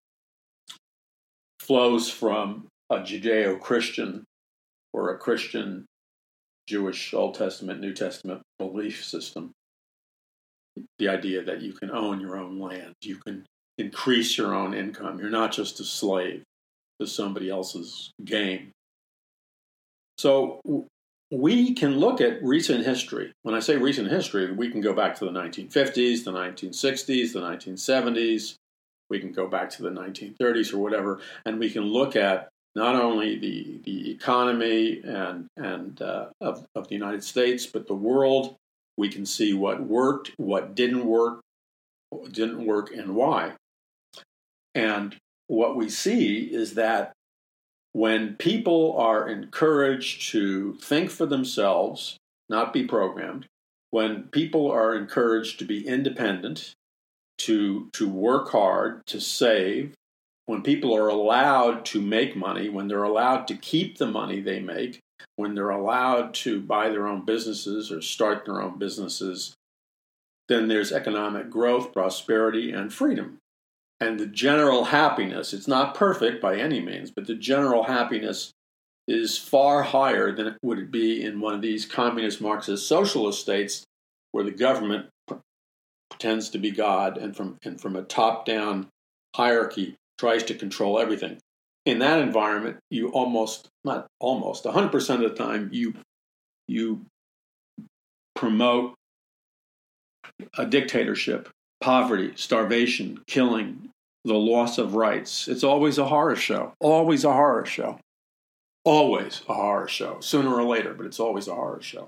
flows from a Judeo-Christian or a Christian, Jewish, Old Testament, New Testament belief system. The idea that you can own your own land, you can increase your own income. You're not just a slave to somebody else's game. So we can look at recent history. When I say recent history, we can go back to the 1950s, the 1960s, the 1970s. We can go back to the 1930s or whatever, and we can look at not only the economy and of the United States, but the world. We can see what worked, what didn't work, and why. And what we see is that when people are encouraged to think for themselves, not be programmed, when people are encouraged to be independent, to work hard, to save, when people are allowed to make money, when they're allowed to keep the money they make, when they're allowed to buy their own businesses or start their own businesses, then there's economic growth, prosperity, and freedom. And the general happiness, it's not perfect by any means, but the general happiness is far higher than it would be in one of these communist, Marxist, socialist states where the government pretends to be God and from a top-down hierarchy tries to control everything. In that environment, you 100% of the time, you promote a dictatorship, poverty, starvation, killing, the loss of rights. It's always a horror show. Always a horror show. Always a horror show. Sooner or later, but it's always a horror show.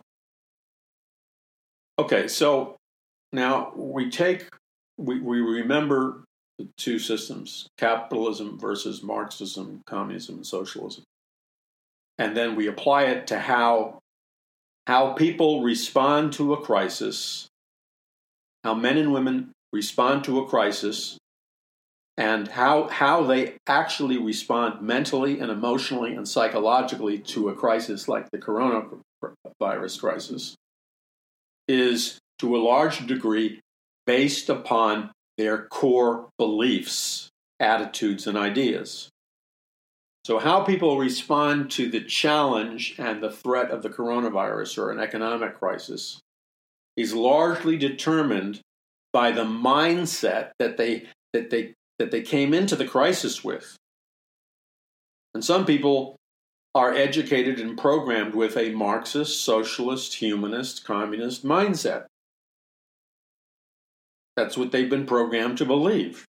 Okay, so now we remember the two systems, capitalism versus Marxism, communism, and socialism. And then we apply it to how people respond to a crisis, how men and women respond to a crisis, and how they actually respond mentally and emotionally and psychologically to a crisis like the coronavirus crisis is, to a large degree, based upon their core beliefs, attitudes, and ideas. So how people respond to the challenge and the threat of the coronavirus or an economic crisis is largely determined by the mindset that they came into the crisis with. And some people are educated and programmed with a Marxist, socialist, humanist, communist mindset. That's what they've been programmed to believe.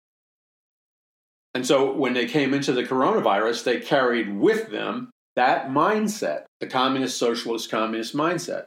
And so when they came into the coronavirus, they carried with them that mindset, the communist, socialist, communist mindset.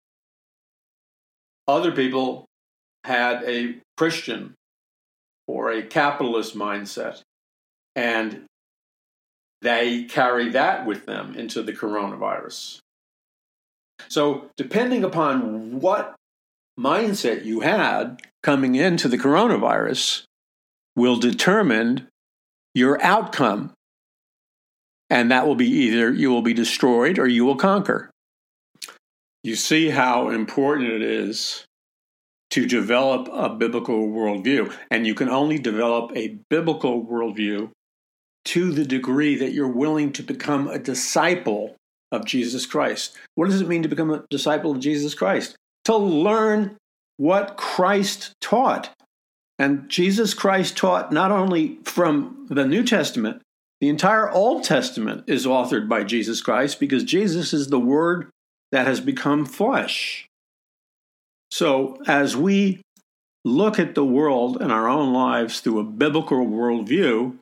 Other people had a Christian or a capitalist mindset, and they carry that with them into the coronavirus. So depending upon what mindset you had coming into the coronavirus will determine your outcome. And that will be either you will be destroyed or you will conquer. You see how important it is to develop a biblical worldview. And you can only develop a biblical worldview to the degree that you're willing to become a disciple of Jesus Christ. What does it mean to become a disciple of Jesus Christ? To learn what Christ taught. And Jesus Christ taught not only from the New Testament, the entire Old Testament is authored by Jesus Christ because Jesus is the Word that has become flesh. So as we look at the world and our own lives through a biblical worldview,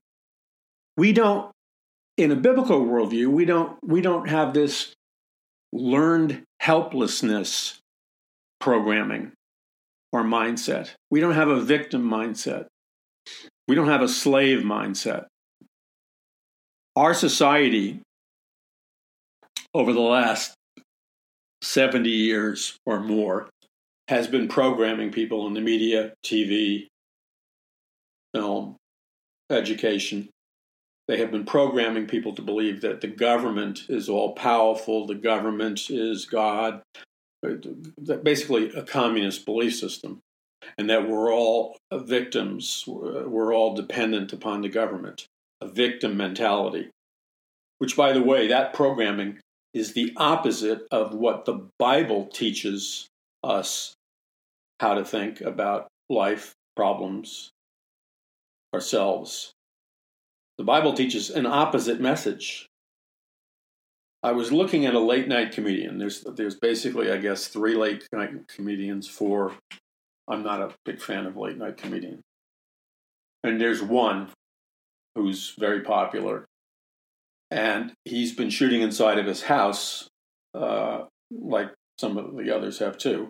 in a biblical worldview, we don't have this learned helplessness programming or mindset. We don't have a victim mindset. We don't have a slave mindset. Our society over the last 70 years or more has been programming people in the media, TV, film, education. They have been programming people to believe that the government is all powerful, the government is God, basically a communist belief system, and that we're all victims, we're all dependent upon the government, a victim mentality, which, by the way, that programming is the opposite of what the Bible teaches us how to think about life, problems, ourselves. The Bible teaches an opposite message. I was looking at a late night comedian. There's basically, I guess, 3 late night comedians, 4. I'm not a big fan of late night comedians. And there's one who's very popular. And he's been shooting inside of his house, like some of the others have too,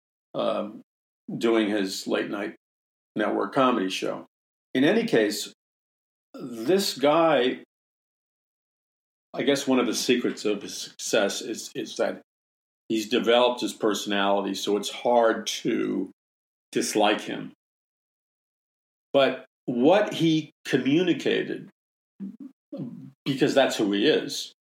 doing his late night network comedy show. In any case, this guy, I guess one of the secrets of his success is that he's developed his personality, so it's hard to dislike him. But what he communicated, because that's who he is,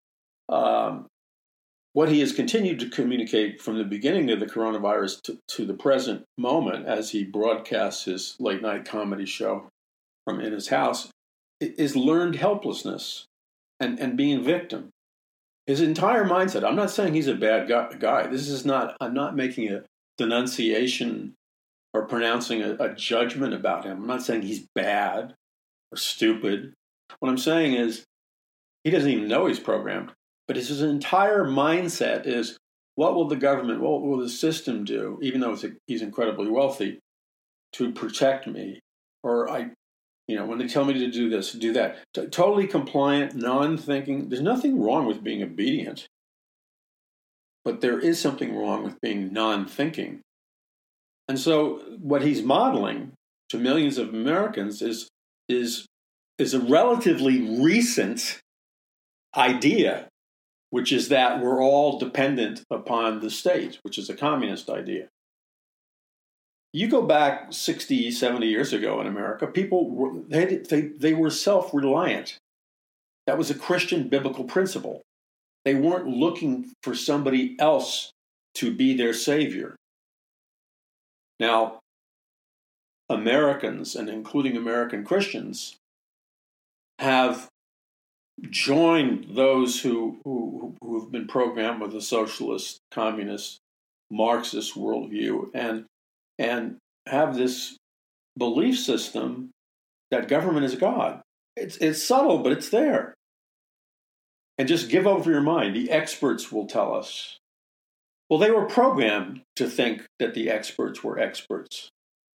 what he has continued to communicate from the beginning of the coronavirus to the present moment as he broadcasts his late night comedy show from in his house is learned helplessness and being victim. His entire mindset, I'm not saying he's a bad guy. I'm not making a denunciation or pronouncing a judgment about him. I'm not saying he's bad or stupid. What I'm saying is he doesn't even know he's programmed. But his entire mindset is, what will the government, what will the system do, even though he's incredibly wealthy, to protect me? Or when they tell me to do this, do that. Totally compliant, non-thinking. There's nothing wrong with being obedient. But there is something wrong with being non-thinking. And so what he's modeling to millions of Americans is a relatively recent idea, which is that we're all dependent upon the state, which is a communist idea. You go back 60, 70 years ago in America, people were self-reliant. That was a Christian biblical principle. They weren't looking for somebody else to be their savior. Now, Americans, and including American Christians, have joined those who've been programmed with a socialist, communist, Marxist worldview and have this belief system that government is God. It's subtle, but it's there. And just give over your mind. The experts will tell us. Well, they were programmed to think that the experts were experts.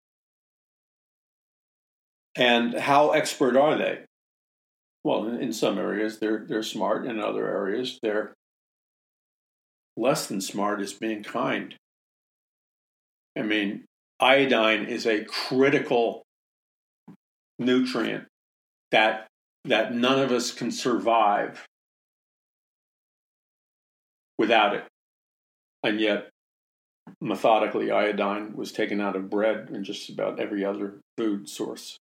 And how expert are they? Well, in some areas they're smart. In other areas they're less than smart as being kind. I mean, iodine is a critical nutrient that none of us can survive without it. And yet, methodically, iodine was taken out of bread and just about every other food source.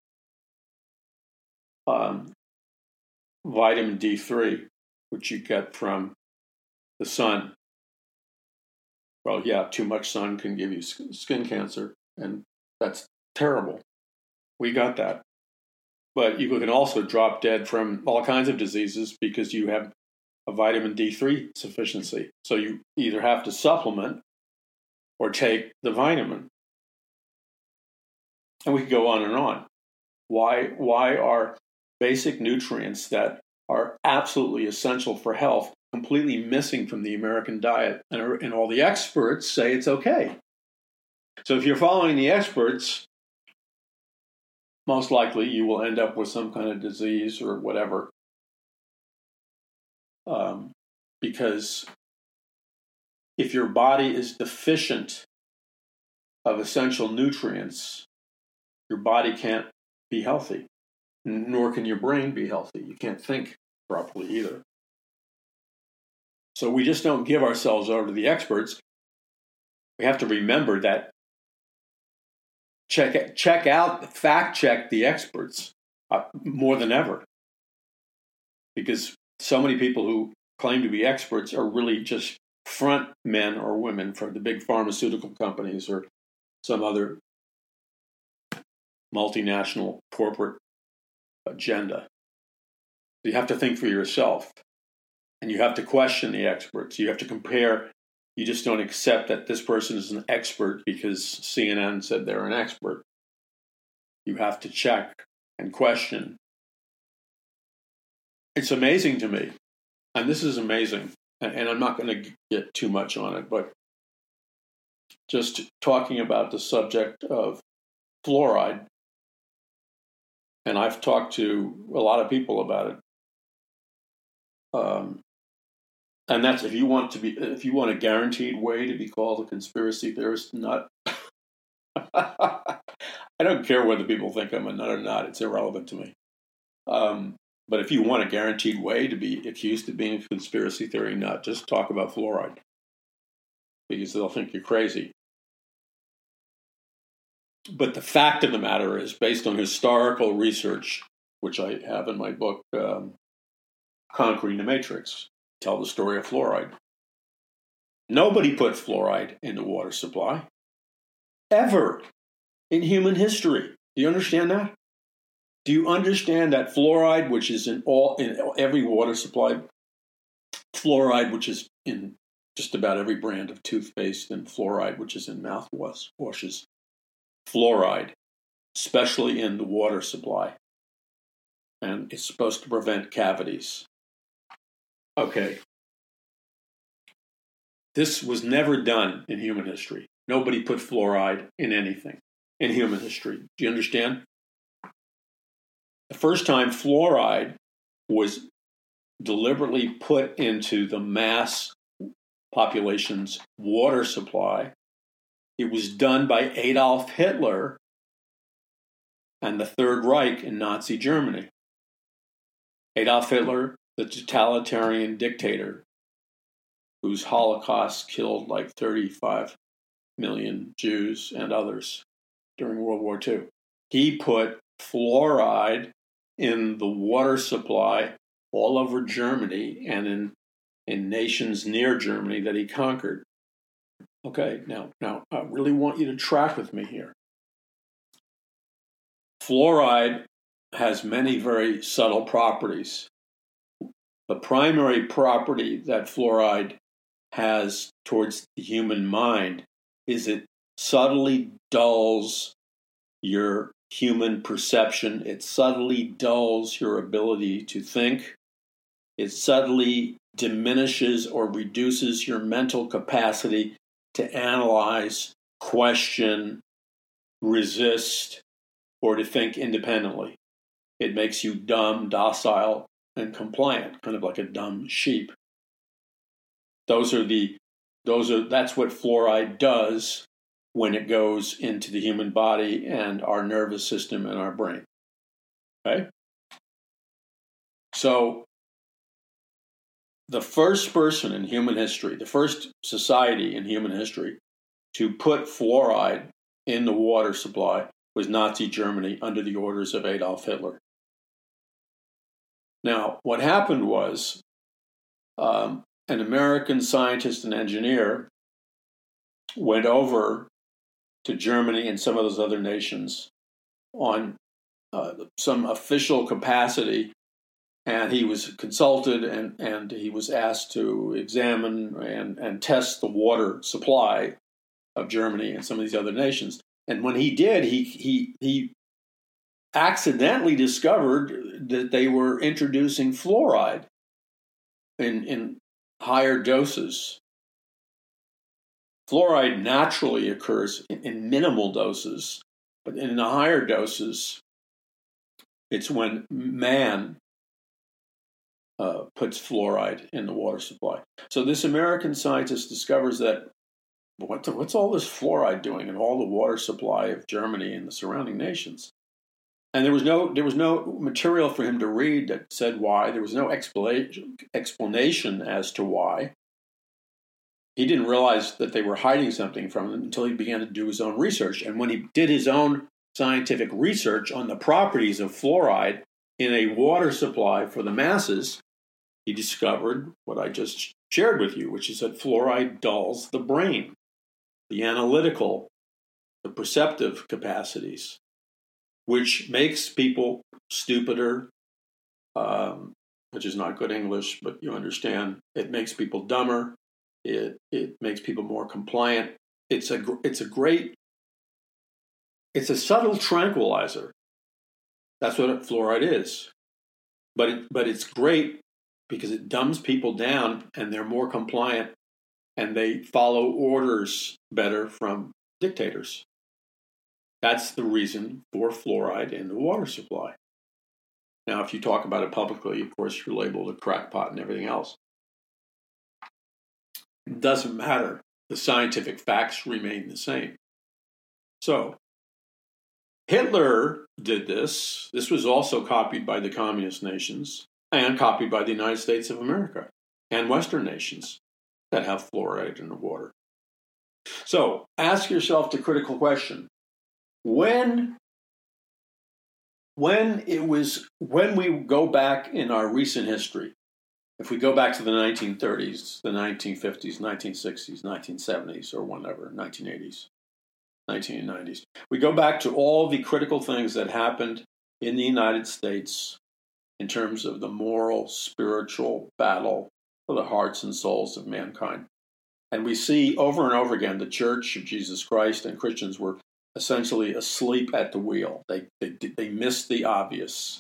Vitamin D3, which you get from the sun. Well, yeah, too much sun can give you skin cancer, and that's terrible. We got that. But you can also drop dead from all kinds of diseases because you have a vitamin D3 sufficiency. So you either have to supplement or take the vitamin. And we could go on and on. Why are basic nutrients that are absolutely essential for health completely missing from the American diet? And all the experts say it's okay. So if you're following the experts, most likely you will end up with some kind of disease or whatever. Because if your body is deficient of essential nutrients, your body can't be healthy, nor can your brain be healthy. You can't think properly either. So we just don't give ourselves over to the experts. We have to remember that fact check the experts more than ever. Because so many people who claim to be experts are really just front men or women for the big pharmaceutical companies or some other multinational corporate agenda. You have to think for yourself, and you have to question the experts. You have to compare. You just don't accept that this person is an expert because CNN said they're an expert. You have to check and question. It's amazing to me, and this is amazing, and I'm not going to get too much on it, but just talking about the subject of fluoride, and I've talked to a lot of people about it. And that's if you want a guaranteed way to be called a conspiracy theorist nut. I don't care whether people think I'm a nut or not; it's irrelevant to me. But if you want a guaranteed way to be accused of being a conspiracy theory nut, just talk about fluoride, because they'll think you're crazy. But the fact of the matter is, based on historical research, which I have in my book, Conquering the Matrix, tell the story of fluoride. Nobody put fluoride in the water supply, ever, in human history. Do you understand that? Do you understand that fluoride, which is in every water supply, fluoride, which is in just about every brand of toothpaste, and fluoride, which is in mouthwashes, fluoride, especially in the water supply, and it's supposed to prevent cavities. Okay. This was never done in human history. Nobody put fluoride in anything in human history. Do you understand? The first time fluoride was deliberately put into the mass population's water supply, it was done by Adolf Hitler and the Third Reich in Nazi Germany. Adolf Hitler, the totalitarian dictator whose Holocaust killed like 35 million Jews and others during World War II. He put fluoride in the water supply all over Germany and in nations near Germany that he conquered. Okay, now I really want you to track with me here. Fluoride has many very subtle properties. The primary property that fluoride has towards the human mind is it subtly dulls your human perception. It subtly dulls your ability to think. It subtly diminishes or reduces your mental capacity to analyze, question, resist, or to think independently. It makes you dumb, docile, and compliant, kind of like a dumb sheep. That's what fluoride does when it goes into the human body and our nervous system and our brain. Okay? So the first person in human history, the first society in human history to put fluoride in the water supply was Nazi Germany under the orders of Adolf Hitler. Now, what happened was an American scientist and engineer went over to Germany and some of those other nations on some official capacity, and he was consulted and he was asked to examine and test the water supply of Germany and some of these other nations. And when he did, he accidentally discovered that they were introducing fluoride in higher doses. Fluoride naturally occurs in minimal doses, but in the higher doses, it's when man puts fluoride in the water supply. So this American scientist discovers that what's all this fluoride doing in all the water supply of Germany and the surrounding nations? And there was no material for him to read that said why. There was no explanation as to why. He didn't realize that they were hiding something from him until he began to do his own research. And when he did his own scientific research on the properties of fluoride in a water supply for the masses, he discovered what I just shared with you, which is that fluoride dulls the brain, the analytical, the perceptive capacities, which makes people stupider, which is not good English, but you understand. It makes people dumber. It makes people more compliant. It's a subtle tranquilizer. That's what fluoride is. But it's great because it dumbs people down and they're more compliant and they follow orders better from dictators. That's the reason for fluoride in the water supply. Now, if you talk about it publicly, of course, you're labeled a crackpot and everything else. It doesn't matter. The scientific facts remain the same. So, Hitler did this. This was also copied by the communist nations and copied by the United States of America and Western nations that have fluoride in the water. So, ask yourself the critical question. When we go back in our recent history, if we go back to the 1930s, the 1950s, 1960s, 1970s, or whenever, 1980s, 1990s, we go back to all the critical things that happened in the United States in terms of the moral, spiritual battle for the hearts and souls of mankind. And we see over and over again the Church of Jesus Christ and Christians were essentially asleep at the wheel. They missed the obvious.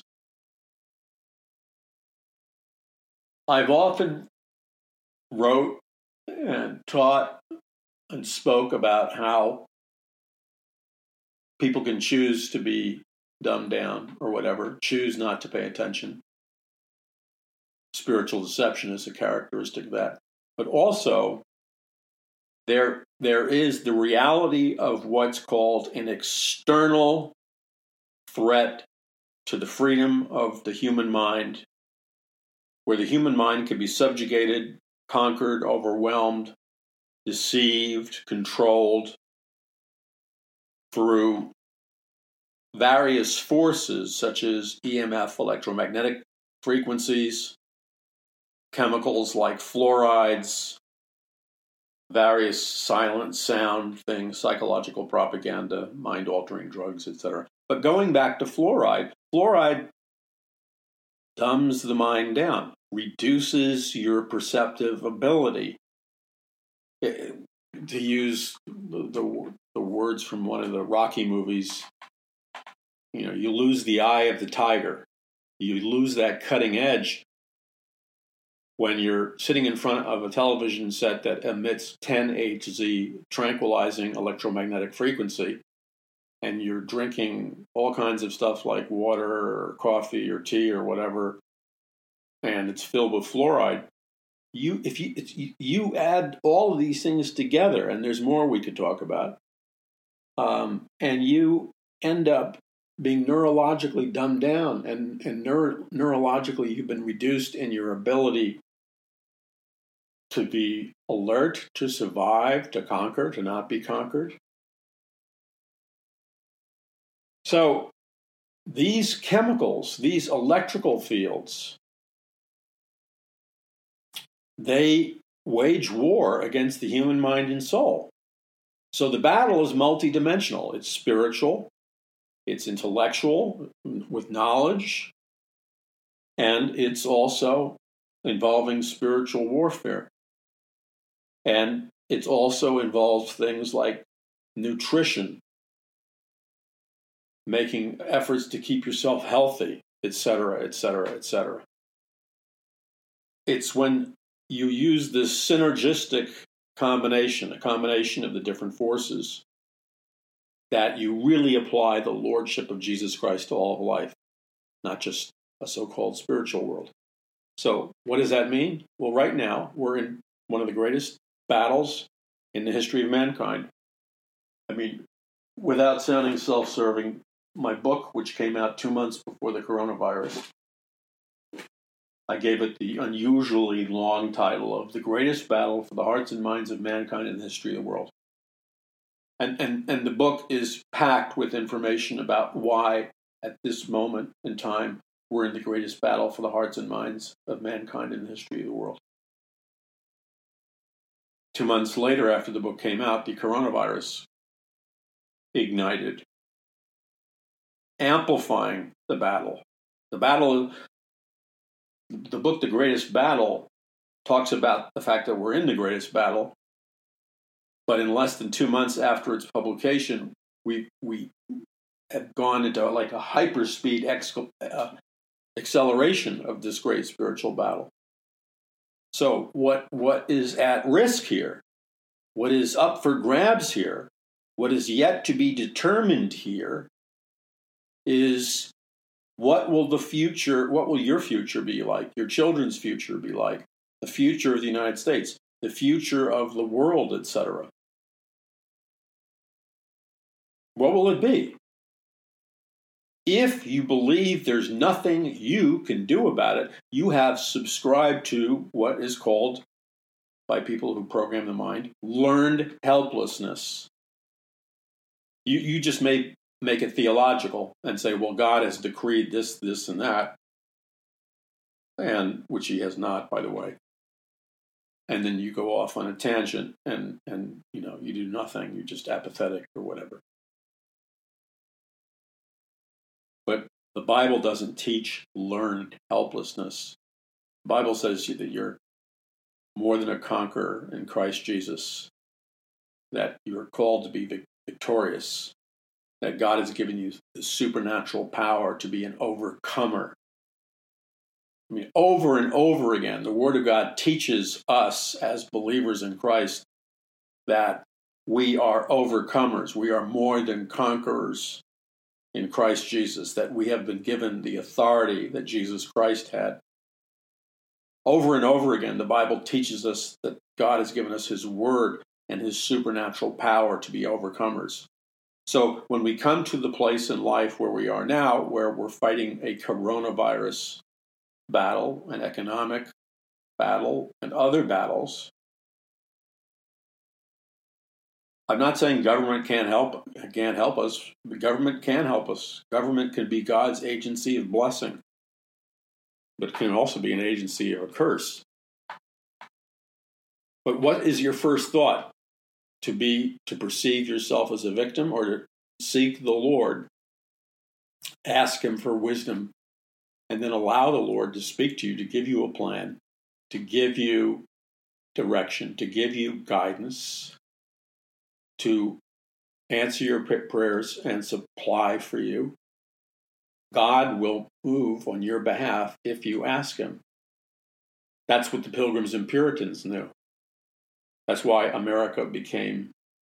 I've often wrote and taught and spoke about how people can choose to be dumbed down or whatever, choose not to pay attention. Spiritual deception is a characteristic of that. But also, there is the reality of what's called an external threat to the freedom of the human mind, where the human mind can be subjugated, conquered, overwhelmed, deceived, controlled through various forces such as EMF, electromagnetic frequencies, chemicals like fluorides, various silent sound things, psychological propaganda, mind-altering drugs, etc. But going back to fluoride dumbs the mind down, reduces your perceptive ability. To use the words from one of the Rocky movies, you lose the eye of the tiger. You lose that cutting edge when you're sitting in front of a television set that emits 10 Hz tranquilizing electromagnetic frequency, and you're drinking all kinds of stuff like water or coffee or tea or whatever, and it's filled with fluoride. If you add all of these things together, and there's more we could talk about, and you end up being neurologically dumbed down, and neurologically you've been reduced in your ability to be alert, to survive, to conquer, to not be conquered. So these chemicals, these electrical fields, they wage war against the human mind and soul. So the battle is multidimensional. It's spiritual, It's intellectual with knowledge, and it's also involving spiritual warfare. And it also involves things like nutrition, making efforts to keep yourself healthy, etc., etc., etc. It's when you use this synergistic combination, a combination of the different forces, that you really apply the lordship of Jesus Christ to all of life, not just a so-called spiritual world. So what does that mean? Well, right now, we're in one of the greatest battles in the history of mankind. I mean, without sounding self-serving, my book, which came out 2 months before the coronavirus, I gave it the unusually long title of The Greatest Battle for the Hearts and Minds of Mankind in the History of the World. And the book is packed with information about why, at this moment in time, we're in the greatest battle for the hearts and minds of mankind in the history of the world. 2 months later, after the book came out, the coronavirus ignited, amplifying the battle. The book, The Greatest Battle, talks about the fact that we're in the greatest battle, but in less than 2 months after its publication, we have gone into like a hyperspeed acceleration of this great spiritual battle. So what is at risk here? What is up for grabs here? What is yet to be determined here is what will your future be like? Your children's future be like? The future of the United States, the future of the world, etc. What will it be? If you believe there's nothing you can do about it, you have subscribed to what is called, by people who program the mind, learned helplessness. You just may make it theological and say, well, God has decreed this, this, and that, and which he has not, by the way. And then you go off on a tangent and you do nothing. You're just apathetic or whatever. But the Bible doesn't teach learned helplessness. The Bible says that you're more than a conqueror in Christ Jesus, that you're called to be victorious, that God has given you the supernatural power to be an overcomer. I mean, over and over again, the Word of God teaches us as believers in Christ that we are overcomers. We are more than conquerors in Christ Jesus, that we have been given the authority that Jesus Christ had. Over and over again, the Bible teaches us that God has given us his word and his supernatural power to be overcomers. So when we come to the place in life where we are now, where we're fighting a coronavirus battle, an economic battle, and other battles, I'm not saying government can't help us. The government can help us. Government can be God's agency of blessing, but can also be an agency of a curse. But what is your first thought? To perceive yourself as a victim, or to seek the Lord, ask him for wisdom, and then allow the Lord to speak to you, to give you a plan, to give you direction, to give you guidance, to answer your prayers and supply for you. God will move on your behalf if you ask him. That's what the Pilgrims and Puritans knew. That's why America became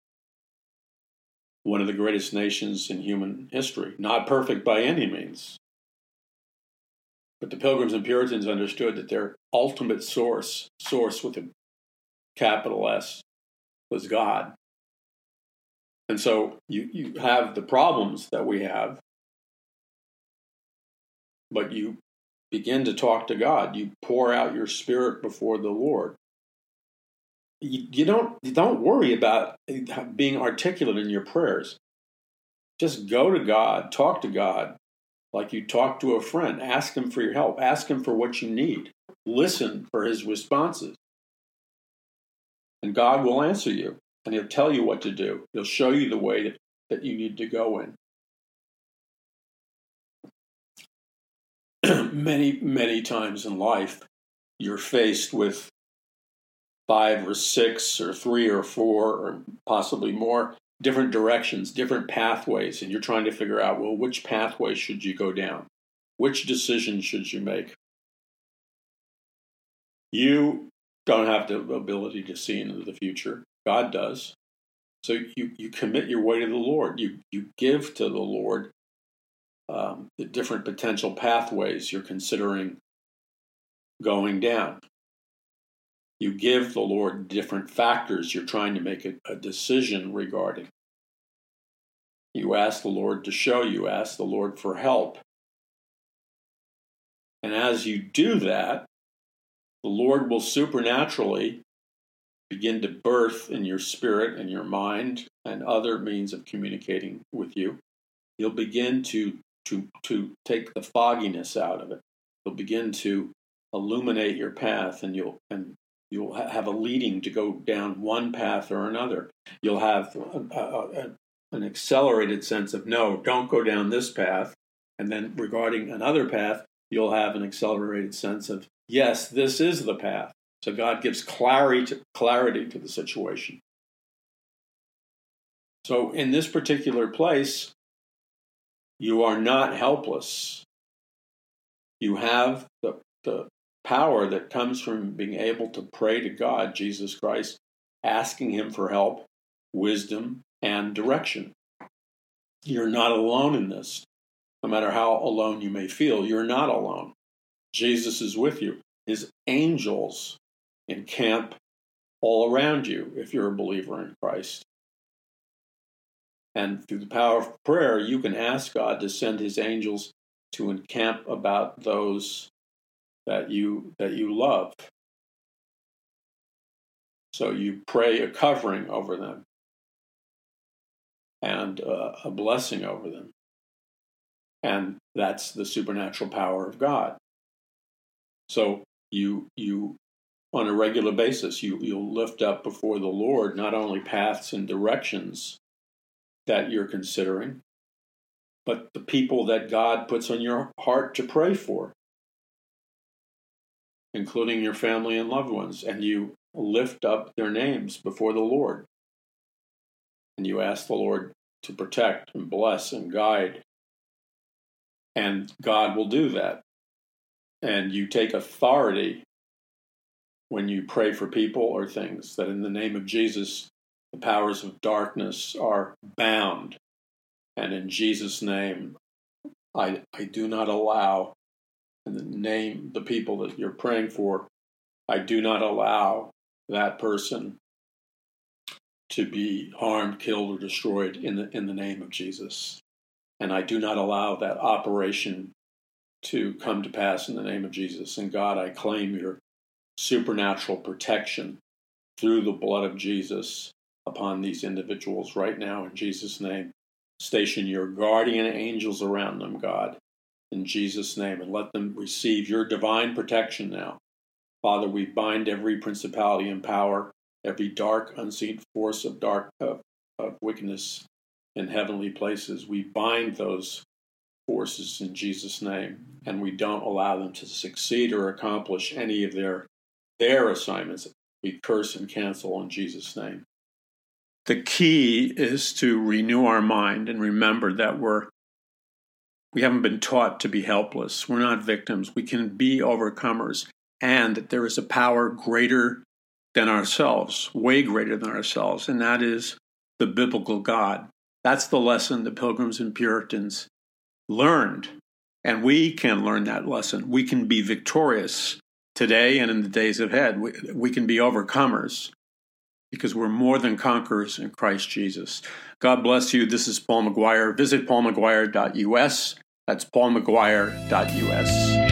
one of the greatest nations in human history. Not perfect by any means. But the Pilgrims and Puritans understood that their ultimate source with a capital S, was God. And so you have the problems that we have, but you begin to talk to God. You pour out your spirit before the Lord. You don't worry about being articulate in your prayers. Just go to God, talk to God like you talk to a friend. Ask him for your help. Ask him for what you need. Listen for his responses. And God will answer you, and he'll tell you what to do. He'll show you the way that you need to go in. many times in life, you're faced with 5 or 6 or 3 or 4 or possibly more different directions, different pathways, and you're trying to figure out, well, which pathway should you go down? Which decision should you make? You don't have the ability to see into the future. God does. So you commit your way to the Lord. You give to the Lord the different potential pathways you're considering going down. You give the Lord different factors you're trying to make a decision regarding. You ask the Lord to show you, ask the Lord for help. And as you do that, the Lord will supernaturally begin to birth in your spirit and your mind and other means of communicating with you. He'll begin to take the fogginess out of it. He'll begin to illuminate your path, and you'll have a leading to go down one path or another. You'll have an accelerated sense of, no, don't go down this path. And then regarding another path, you'll have an accelerated sense of, yes, this is the path. So God gives clarity to the situation. So in this particular place, you are not helpless. You have the power that comes from being able to pray to God, Jesus Christ, asking him for help, wisdom, and direction. You're not alone in this. No matter how alone you may feel, you're not alone. Jesus is with you. His angels encamp all around you if you're a believer in Christ. And through the power of prayer, you can ask God to send his angels to encamp about those that you love. So you pray a covering over them and a blessing over them. And that's the supernatural power of God. So you on a regular basis, you'll lift up before the Lord not only paths and directions that you're considering, but the people that God puts on your heart to pray for, including your family and loved ones, and you lift up their names before the Lord. And you ask the Lord to protect and bless and guide. And God will do that. And you take authority when you pray for people or things, that in the name of Jesus, the powers of darkness are bound. And in Jesus' name, I do not allow, in the name, the people that you're praying for, I do not allow that person to be harmed, killed, or destroyed in the name of Jesus. And I do not allow that operation to come to pass in the name of Jesus. And God, I claim your supernatural protection through the blood of Jesus upon these individuals right now in Jesus' name. Station your guardian angels around them, God, in Jesus' name, and let them receive your divine protection now. Father, we bind every principality and power, every dark, unseen force of wickedness in heavenly places. We bind those forces in Jesus' name, and we don't allow them to succeed or accomplish any of their assignments. We curse and cancel in Jesus' name. The key is to renew our mind and remember that we haven't been taught to be helpless. We're not victims. We can be overcomers, and that there is a power greater than ourselves, way greater than ourselves, and that is the biblical God. That's the lesson the Pilgrims and Puritans learned, and we can learn that lesson. We can be victorious today and in the days ahead. We can be overcomers because we're more than conquerors in Christ Jesus. God bless you. This is Paul McGuire. Visit paulmcguire.us. That's paulmcguire.us.